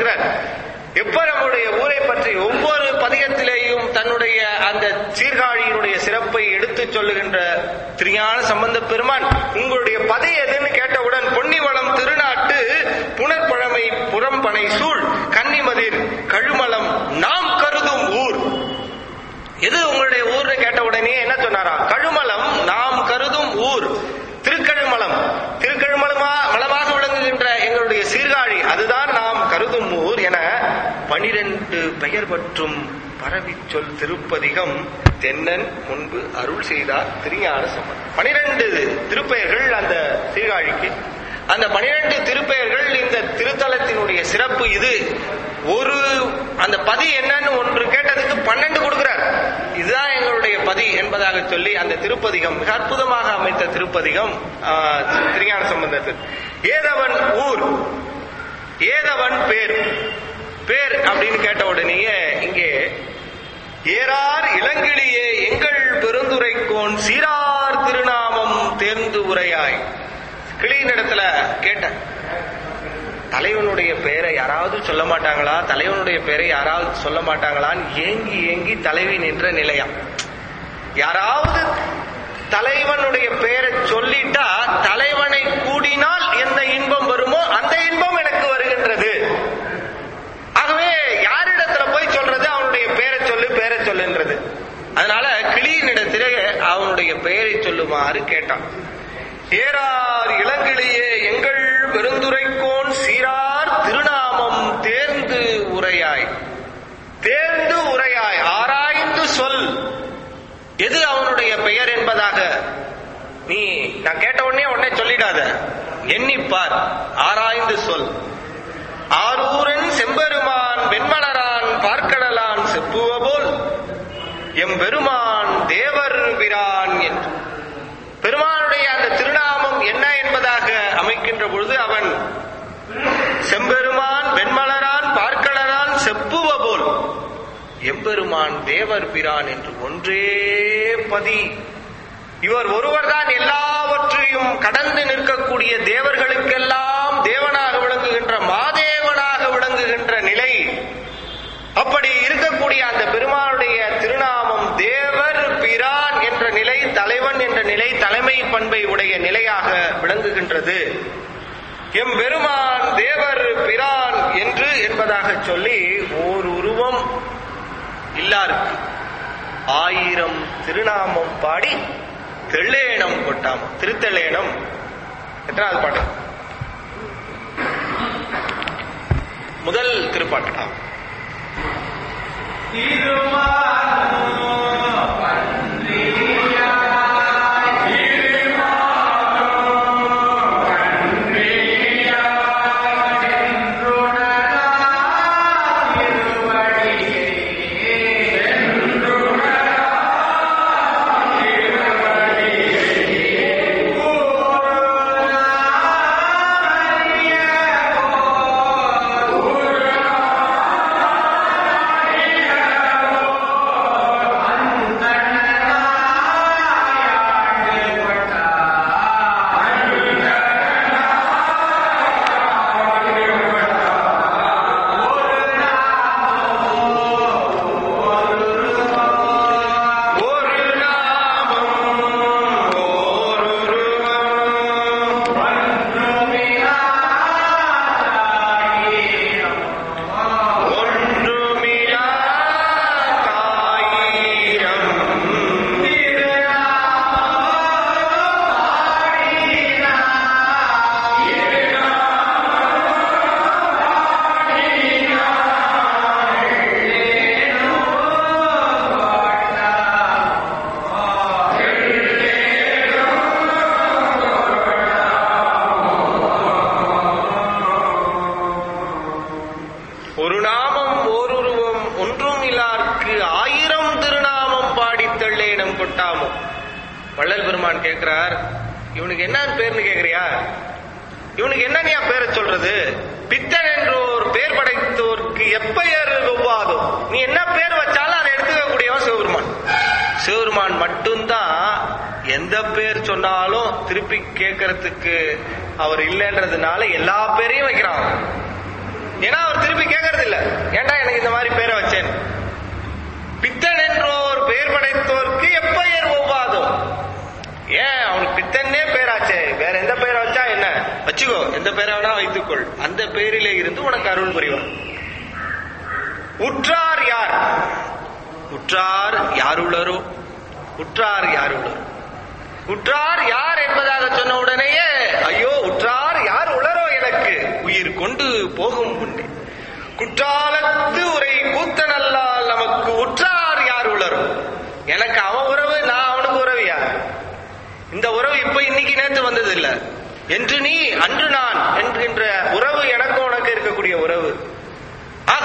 இருக்கிறார். எப்ப நம்முடைய ஊரை பற்றி ஒவ்வொரு பதிகத்திலேயும் தன்னுடைய அந்த சீர்காழியினுடைய சிறப்பை எடுத்து சொல்லுகின்ற திருஞான சம்பந்த பெருமான், உங்களுடைய பதை எதுன்னு கேட்டவுடன் பொன்னிவளம் திருநாட்டு புனர்பழமை புறம்பனை சூழ் கன்னிமதிர் கழுமலம் நாம் கருதும் ஊர். எது உங்களுடைய ஊர்னு கேட்ட உடனே என்ன சொன்னாரா? கழுமலம் நாம் கருதும் ஊர். திருக்கழுமலம், திருக்கழுமலமா மலமாக விளங்குகின்ற எங்களுடைய சீர்காழி, அதுதான் நாம் கருதும் ஊர் என பனிரெண்டு பெயர் பற்றும் பரவி சொல் திருப்பதிகம் தென்னன் முன்பு அருள் செய்தார் திருஞான சம்பந்தர். பனிரெண்டு திருப்பெயர்கள் அந்த சீர்காழிக்கு. அந்த பனிரெண்டு திருப்பெயர்கள் இந்த திருத்தலத்தினுடைய சிறப்பு. இது ஒரு அந்த பதி என்னன்னு ஒன்று கேட்டதுக்கு பன்னெண்டு கொடுக்கிறார். இதுதான் எங்களுடைய பதி என்பதாக சொல்லி அந்த திருப்பதிகம் மிக அற்புதமாக அமைத்த திருப்பதிகம் திருஞான சம்பந்தர். ஏதவன் ஊர், ஏதவன் பேர். பேர் அப்படின்னு கேட்ட உடனேயே இங்கே ஏறார் இளங்கிளியே எங்கள் பெருந்துரைக்கோன் சீரார் திருநாமம் தேர்ந்து உரையாய். கிளியின் இடத்துல கேட்ட தலைவனுடைய பெயரை யாராவது சொல்ல மாட்டாங்களா, தலைவனுடைய பெயரை யாராவது சொல்ல மாட்டாங்களான்னு ஏங்கி ஏங்கி தலைவி நின்ற நிலையா. யாராவது தலைவனுடைய பெயரை சொல்லிட்டா தலைவனை கூடினால் எந்த இன்பம் வருமோ அந்த இன்பம் எனக்கு வருகின்றது. ஆகவே யாரிடத்துல போய் சொல்றது? அவனுடைய பெயரை சொல்லு, பெயரை சொல்லுன்றது. அதனால கிளியின் இடத்திலே அவனுடைய பெயரை சொல்லுமாறு கேட்டான். ஏறார் இளங்கிளியே எங்கள் பெருந்துரைக்கோன் சீரார் திருநாமம் தேர்ந்து உரையாய். தேர்ந்து உரையாய், ஆராய்ந்து சொல். எது அவனுடைய பெயர் என்பதாக நீ நான் கேட்ட உடனே உடனே சொல்லிடாத, எண்ணிப்பார், ஆராய்ந்து சொல். ஆரூரன் செம்பெருமான் வெண்மலரான் பார்க்கடலான் செப்புவ போல் எம்பெருமான் தேவர் பிரான் என்று பெருமானுடைய அந்த திருநாமம் என்ன என்பதாக அமைக்கின்ற பொழுது அவன் செம்பெருமான் வெண்மலரான் பார்க்கடலான் செப்புவ போல் எம்பெருமான் தேவர் பிரான் என்று ஒன்றே பதி. இவர் ஒருவர் தான் எல்லாவற்றையும் கடந்து நிற்கக்கூடிய தேவர்களுக்கெல்லாம் தேவனாக விளங்குகின்ற மாதேவனாக விளங்குகின்ற நிலை. அப்படி இருக்கக்கூடிய அந்த பெருமானுடைய திருநாமம் தேவர் பிரான் என்ற நிலை, தலைவன் என்ற நிலை, தலைமை பண்பை உடைய நிலையாக விளங்குகின்றது. எம் பெருமான் தேவர் பிரான் என்று என்பதாக சொல்லி ஓர் உருவம் இல்லாருக்கு ஆயிரம் திருநாமம் பாடி தெள்ளேனம் கொட்டாம். திருத்தெள்ளேனம் எத்தனாவது பாட்டு? முதல் திருப்பாட்டாம். வள்ளல் பெருமான் கேட்கிறார், இவனுக்கு என்ன பேர்னு கேக்குறியா? இவனுக்கு என்ன நீ பேரை சொல்றது? பித்தன் என்றோர் பேர் படைத்தோருக்கு எப்பெயர் ஒவ்வாதோ. நீ என்ன பேர் வச்சாலும் அதை எடுத்துக்கக்கூடியவன் சிவபெருமான். சிவபெருமான் மட்டும்தான் எந்த பேர் சொன்னாலும் திருப்பி கேட்கறதுக்கு அவர் இல்லைன்றதுனால எல்லா பேரையும் வைக்கிறான். ஏன்னா அவர் திருப்பி கேட்கறது இல்ல, ஏன்டா எனக்கு இந்த மாதிரி பேரை வச்சேன். பித்தன் என்றோர் பெயர் படைத்தோருக்கு எப்பெயர் ஒவ்வாதும். ஏன் அவனுக்கு பித்தன்னே பேராச்சே, வேற எந்த பேரை வச்சா என்ன, வச்சுக்கோ, எந்த பேரை வேணா வைத்துக்கொள், அந்த பேரிலே இருந்து உனக்கு அருள் புரிவான். உற்றார் யார்? உற்றார் யாருள்ளரோ, உற்றார் யாருள்ளரோ, உற்றார் யார் என்பதாக சொன்ன உடனேயே ஐயோ உற்றார் யார் உளரோ எனக்கு உயிர் கொண்டு போகும் முன்னே குற்றாலத்து உரை கூத்தனல்லால் நமக்கு உற்றார் யார் உளரோ. எனக்கு அவன் உறவு, நான் அவனுக்கு உறவு யார்? இந்த உறவு இப்ப இன்னைக்கு நேற்று வந்தது இல்ல, என்று நீ அன்று நான் என்கின்ற உறவு எனக்கும் உனக்கு இருக்கக்கூடிய உறவு. ஆக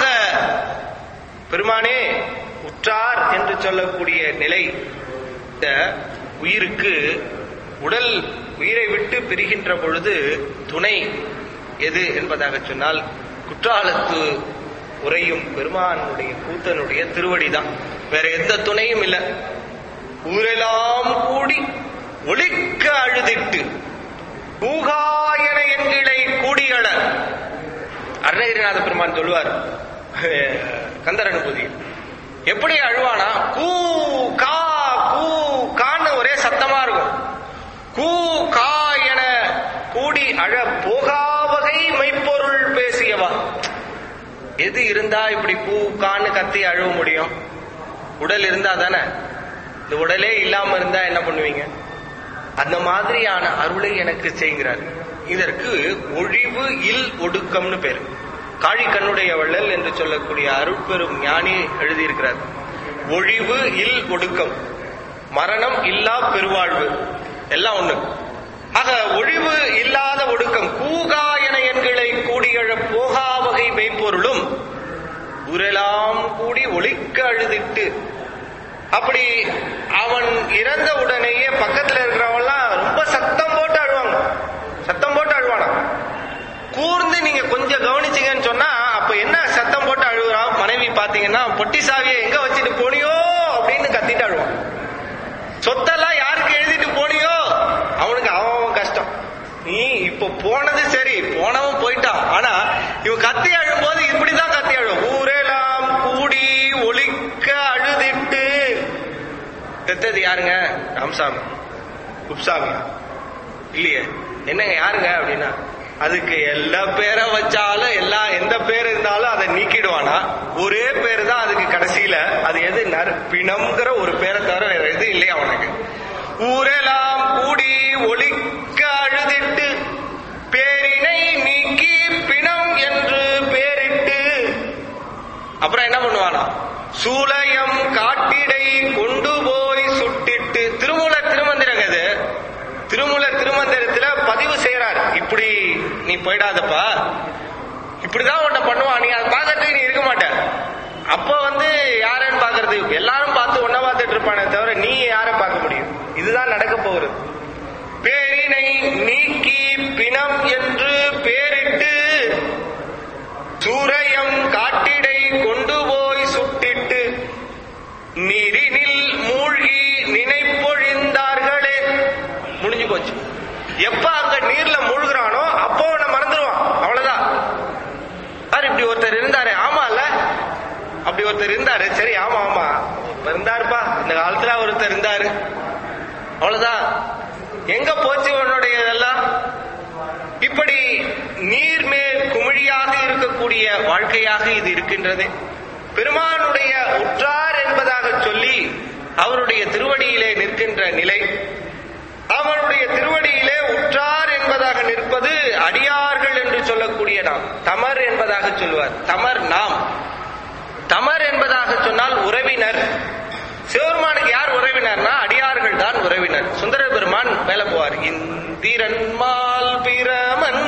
பெருமானே உற்றார் என்று சொல்லக்கூடிய நிலை இந்த உயிருக்கு உடல் உயிரை விட்டு பிரிகின்ற பொழுது துணை எது என்பதாக சொன்னால் குற்றாலத்து உரையும் பெருமானுடைய கூத்தனுடைய திருவடிதான், வேற எந்த துணையும் இல்லை. ஊரெல்லாம் கூடி ஒளிக்க அழுதிட்டு பூகாயன என்கிளை கூடிகள அருணகிரிநாத பெருமான் சொல்லுவார் கந்தர் அனுபூதியில். எப்படி அழுவானா, கூ கா கூ கான்னு ஒரே சத்தமா இருக்கும். கூ கா என கூடி அழ போகாவகை மெய்ப்பொருள் பேசியவா. எது இருந்தா இப்படி கூ கான்னு கத்தி அழுவ முடியும்? உடல் இருந்தா தானே. இந்த உடலே இல்லாம இருந்தா என்ன பண்ணுவீங்க? அந்த மாதிரியான அருளை எனக்கு செய்கிறார். இதற்கு ஒழிவு இல் ஒடுக்கம்னு பேரு. காழி கண்ணுடைய வள்ளல் என்று சொல்லக்கூடிய அருட்பெரும் ஞானி எழுதியிருக்கிறார். ஒழிவு இல் ஒடுக்கம், மரணம் இல்லா பெருவாழ்வு, எல்லாம் ஒண்ணு. ஆக ஒழிவு இல்லாத ஒடுக்கம், கூகாயன என்களை கூடியழ போகா வகை மெய்ப்பொருளும் ஊரெல்லாம் கூடி ஒளிக்க அழுதிட்டு. அப்படி அவன் இறந்த உடனேயே பக்கத்துல இருக்கிறவங்கலாம் ரொம்ப சத்தம் போட்டு அழுவாங்க, சத்தம் போட்டு அழுவானா. கூர்ந்து நீங்க கொஞ்சம் கவனிச்சீங்கன்னு சொன்னா அப்ப என்ன சத்தம் போட்டு அழுகுறான் மனைவி பாத்தீங்கன்னா, பொட்டி சாவியை எங்க வச்சுட்டு போனியோ அப்படின்னு கத்திட்டு அழுவான். சொத்தெல்லாம் யாருக்கு எழுதிட்டு போனியோ அவனுக்கு அவன் கஷ்டம். நீ இப்ப போனது சரி, போனவன் போயிட்டான், ஆனா இவன் கத்தி அழும்போது இப்படிதான் கத்தி அழுவோம். ஊரெல்லாம் கூடி ஒளிக்க அழுதிட்டு. செத்தது யாருங்க? ராமசாமி, குப்சாமி இல்லையே, என்னங்க யாருங்க அப்படின்னா, அதுக்கு எல்லா பேரை வச்சாலும் எல்லா எந்த பேர் இருந்தாலும் அதை நீக்கிடுவானா. ஒரே பேரு தான் அதுக்கு கடைசியில. அது எது? நற்பிணம்ங்கிற ஒரு பேரை தவிர வேற எது இல்லையா அவனுக்கு. ஊரெல்லாம் கூடி ஒளிக்க அழுதிட்டு பேரினை நீக்கி பிணம் என்று பேரிட்டு. அப்புறம் என்ன பண்ணுவானா, சூலயம் காட்டிடை கொண்டு போய் சுட்டிட்டு. திருமூல திருமந்திரங்க இது. திருமூல திருமந்திரத்துல பதிவு செய்யறார், இப்படி நீ போயிடாதப்பா, இப்படிதான் உன்னை பண்ணுவான், நீ அதை பார்க்கறதுக்கு நீ இருக்க மாட்ட. அப்ப வந்து யாருன்னு பாக்குறது? எல்லாரும் பார்த்து ஒன்ன பார்த்துட்டு இருப்பானே தவிர நீ யாரை பார்க்க முடியும்? இதுதான் நடக்க போகிறது. பேரினை நீக்கி பிணம் என்று பேரிட்டு சூரையம் காட்டிடை கொண்டு போய் சுட்டிட்டு நீரினில் மூழ்கி நினைப்பொழிந்தார்களே. முடிஞ்சு போச்சு. எப்ப அங்க நீர்ல மூழ்கிறானோ அப்போ அவனை மறந்துடுவான், அவ்வளவுதான். இப்படி ஒருத்தர் இருந்தாரு, ஆமா இல்ல, அப்படி ஒருத்தர் இருந்தாரு, சரி ஆமா ஆமா இருந்தாருப்பா, இந்த காலத்துல ஒருத்தர் இருந்தாரு, அவ்வளவுதான். எங்க போச்சு உன்னுடைய இதெல்லாம்? இப்படி நீர்மேல் குமிழியாக இருக்கக்கூடிய வாழ்க்கையாக இது இருக்கின்றது. பெருமானுடைய உற்றார் என்பதாக சொல்லி அவருடைய திருவடியிலே நிற்கின்ற நிலை, அவனுடைய திருவடியிலே உற்றார் என்பதாக நிற்பது அடியார்கள் என்று சொல்லக்கூடிய நாம். தமர் என்பதாக சொல்லுவார். தமர் நாம். தமர் என்பதாக சொன்னால் உறவினர். சிவபெருமானுக்கு யார் உறவினர்னா அடியார்கள் தான் உறவினர். சுந்தர பெருமான் மேல போவார். இந்திரன்மால் பிரமன்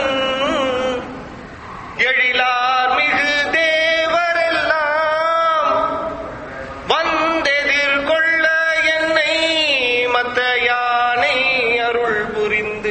எழிலார் மிகு தேவரெல்லாம் வந்தெதிர்கொள்ள என்னை மத்த யானை அருள் புரிந்து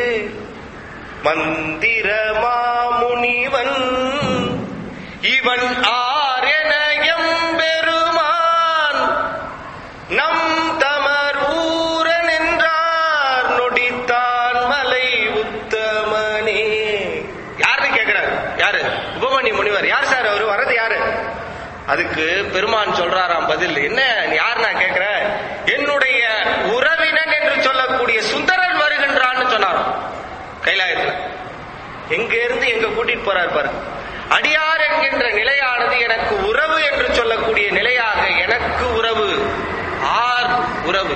மந்திர மாமுனிவன் இவன் ஆர் என எம்பெருமான் நம் தமர் ஊரன் என்றார் நொடித்தான் மலை உத்தமனே. யாருன்னு கேட்கிறார்? யாரு? உபமணி முனிவர். யார் சார் அவரு? வரது யாரு? அதுக்கு பெருமான் சொல்றாராம் பதில். என்ன யார் நான் கேட்கிற? என்னுடைய உறவினன் என்று சொல்லக்கூடிய சுந்தரன் வருகின்றான்னு சொன்னாராம் கைலாயத்துல. எங்க இருந்து எங்க கூட்டிட்டு போறாரு பாருங்க. அடியார் என்கின்ற நிலையானது எனக்கு உறவு என்று சொல்லக்கூடிய நிலையாக, எனக்கு உறவு ஆர் உறவு,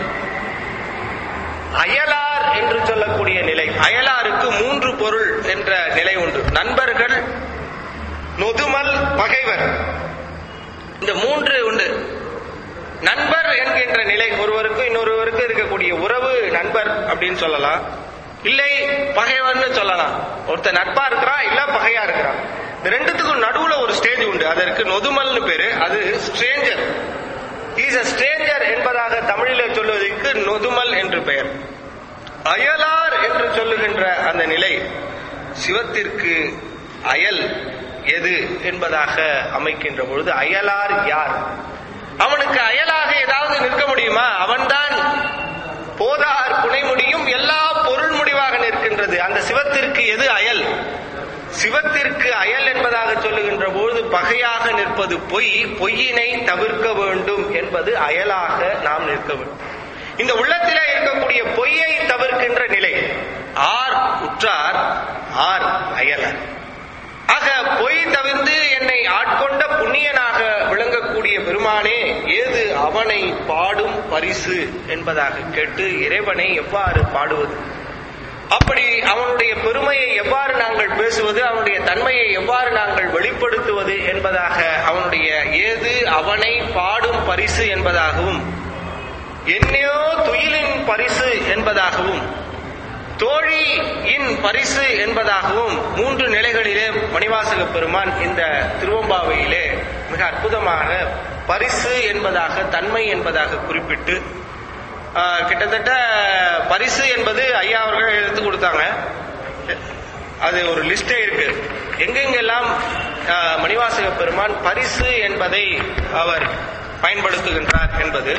அயலார் என்று சொல்லக்கூடிய நிலை. அயலாருக்கு மூன்று பொருள் என்ற நிலை உண்டு. நண்பர்கள், நொதுமல், பகைவர், இந்த மூன்று உண்டு. நண்பர் என்கின்ற நிலை ஒருவருக்கு இன்னொருவருக்கு இருக்கக்கூடிய உறவு நண்பர் அப்படின்னு சொல்லலாம், இல்லை பகைவர்னு சொல்லலாம். ஒருத்தர் நட்பா இருக்கிறா இல்ல பகையா இருக்கிறா. இந்த ரெண்டுத்துக்கும் நடுவுல ஒரு ஸ்டேஜ் உண்டு, அதற்கு நொதுமல்னு பேரு. அது ஸ்ட்ரேஞ்சர். இஸ் a ஸ்ட்ரேஞ்சர் என்பதாக தமிழிலே சொல்வதற்கு நொதுமல் என்று பெயர். அயலார் என்று சொல்லுகின்ற அந்த நிலை சிவத்திற்கு அயல் எது என்பதாக அமைக்கின்ற பொழுது, அயலார் யார்? அவனுக்கு அயலாக ஏதாவது நிற்க முடியுமா? அவன்தான் போதார் புனை முடியும் எல்லா பொருள் முடிவாக நிற்கின்றது. அந்த சிவத்திற்கு எது அயல்? சிவத்திற்கு அயல் என்பதாக சொல்லுகின்ற பொழுது பகையாக நிற்பது பொய், பொய்யினை தவிர்க்க வேண்டும் என்பது அயலாக நாம் நிற்க வேண்டும். இந்த உள்ளத்திலே இருக்கக்கூடிய பொய்யை தவிர்க்கின்ற நிலை ஆர் உற்றார், ஆர் அயலர். ஆக பொய் தவிர்த்து என்னை ஆட்கொண்ட புண்ணியனாக விளங்கக்கூடிய பெருமானே, ஏது அவனை பாடும் பரிசு என்பதாக கேட்டு இறைவனை எவ்வாறு பாடுவது, அப்படி அவனுடைய பெருமையை எவ்வாறு நாங்கள் பேசுவது, அவனுடைய தன்மையை எவ்வாறு நாங்கள் வெளிப்படுத்துவது என்பதாக அவனுடைய ஏது அவனை பாடும் பரிசு என்பதாகவும், என்னையோ துயிலின் பரிசு என்பதாகவும், தோழியின் பரிசு என்பதாகவும் மூன்று நிலைகளிலே மணிவாசக பெருமான் இந்த திருவம்பாவையிலே மிக அற்புதமாக பரிசு என்பதாக, தன்மை என்பதாக குறிப்பிட்டு, கிட்டத்தட்ட பரிசு என்பது ஐயா அவர்கள் எடுத்து கொடுத்தாங்க. அது ஒரு லிஸ்டே இருக்கு, எங்கெங்கெல்லாம் மணிவாசக பெருமான் பரிசு என்பதை அவர் பயன்படுத்துகின்றார் என்பது.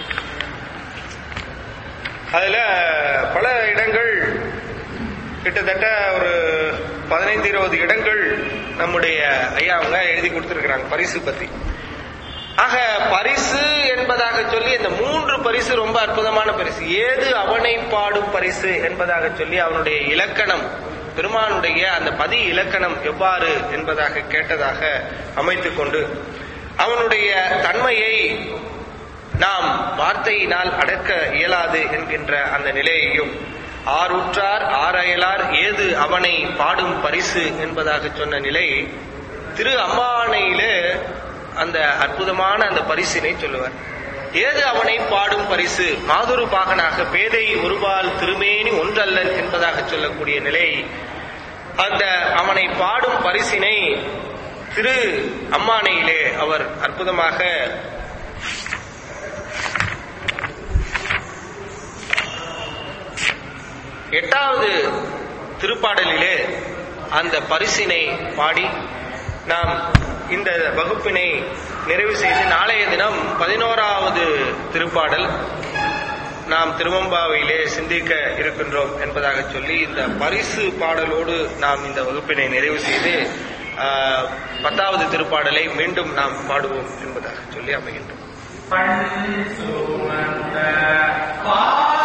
அதுல பல இடங்கள், கிட்டத்தட்ட ஒரு பதினைந்து இருபது இடங்கள் நம்முடைய ஐயா அவங்க எழுதி கொடுத்திருக்கிறாங்க பரிசு பத்தி. ஆக பரிசு என்பதாக சொல்லி இந்த மூன்று பரிசு ரொம்ப அற்புதமான பரிசு. ஏது அவனை பாடும் பரிசு என்பதாக சொல்லி அவனுடைய இலக்கணம், பெருமானுடைய அந்த பதி இலக்கணம் எவ்வாறு என்பதாக கேட்டதாக அமைத்துக் கொண்டு, அவனுடைய தன்மையை நாம் வார்த்தையினால் அடக்க இயலாது என்கின்ற அந்த நிலையையும், ஆருற்றார் ஆரயலார் ஏது அவனை பாடும் பரிசு என்பதாக சொன்ன நிலை திரு அம்மானையிலே அந்த அற்புதமான அந்த பரிசினை சொல்லுவார். ஏது அவனை பாடும் பரிசு, மாதுரு பாகனாக பேதை ஒருபால் திருமேனி ஒன்றல்லன் என்பதாக சொல்லக்கூடிய நிலை, அந்த அவனை பாடும் பரிசினை திரு அம்மானையிலே அவர் அற்புதமாக எட்டாவது திருப்பாடலிலே அந்த பரிசினை பாடி நாம் இந்த வகுப்பினை நிறைவு செய்து, நாளைய தினம் பதினோராவது திருப்பாடல் நாம் திருவம்பாவையிலே சிந்திக்க இருக்கின்றோம் என்பதாக சொல்லி இந்த பரிசு பாடலோடு நாம் இந்த வகுப்பினை நிறைவு செய்து பத்தாவது திருப்பாடலை மீண்டும் நாம் பாடுவோம் என்பதாக சொல்லி அமைகின்றோம்.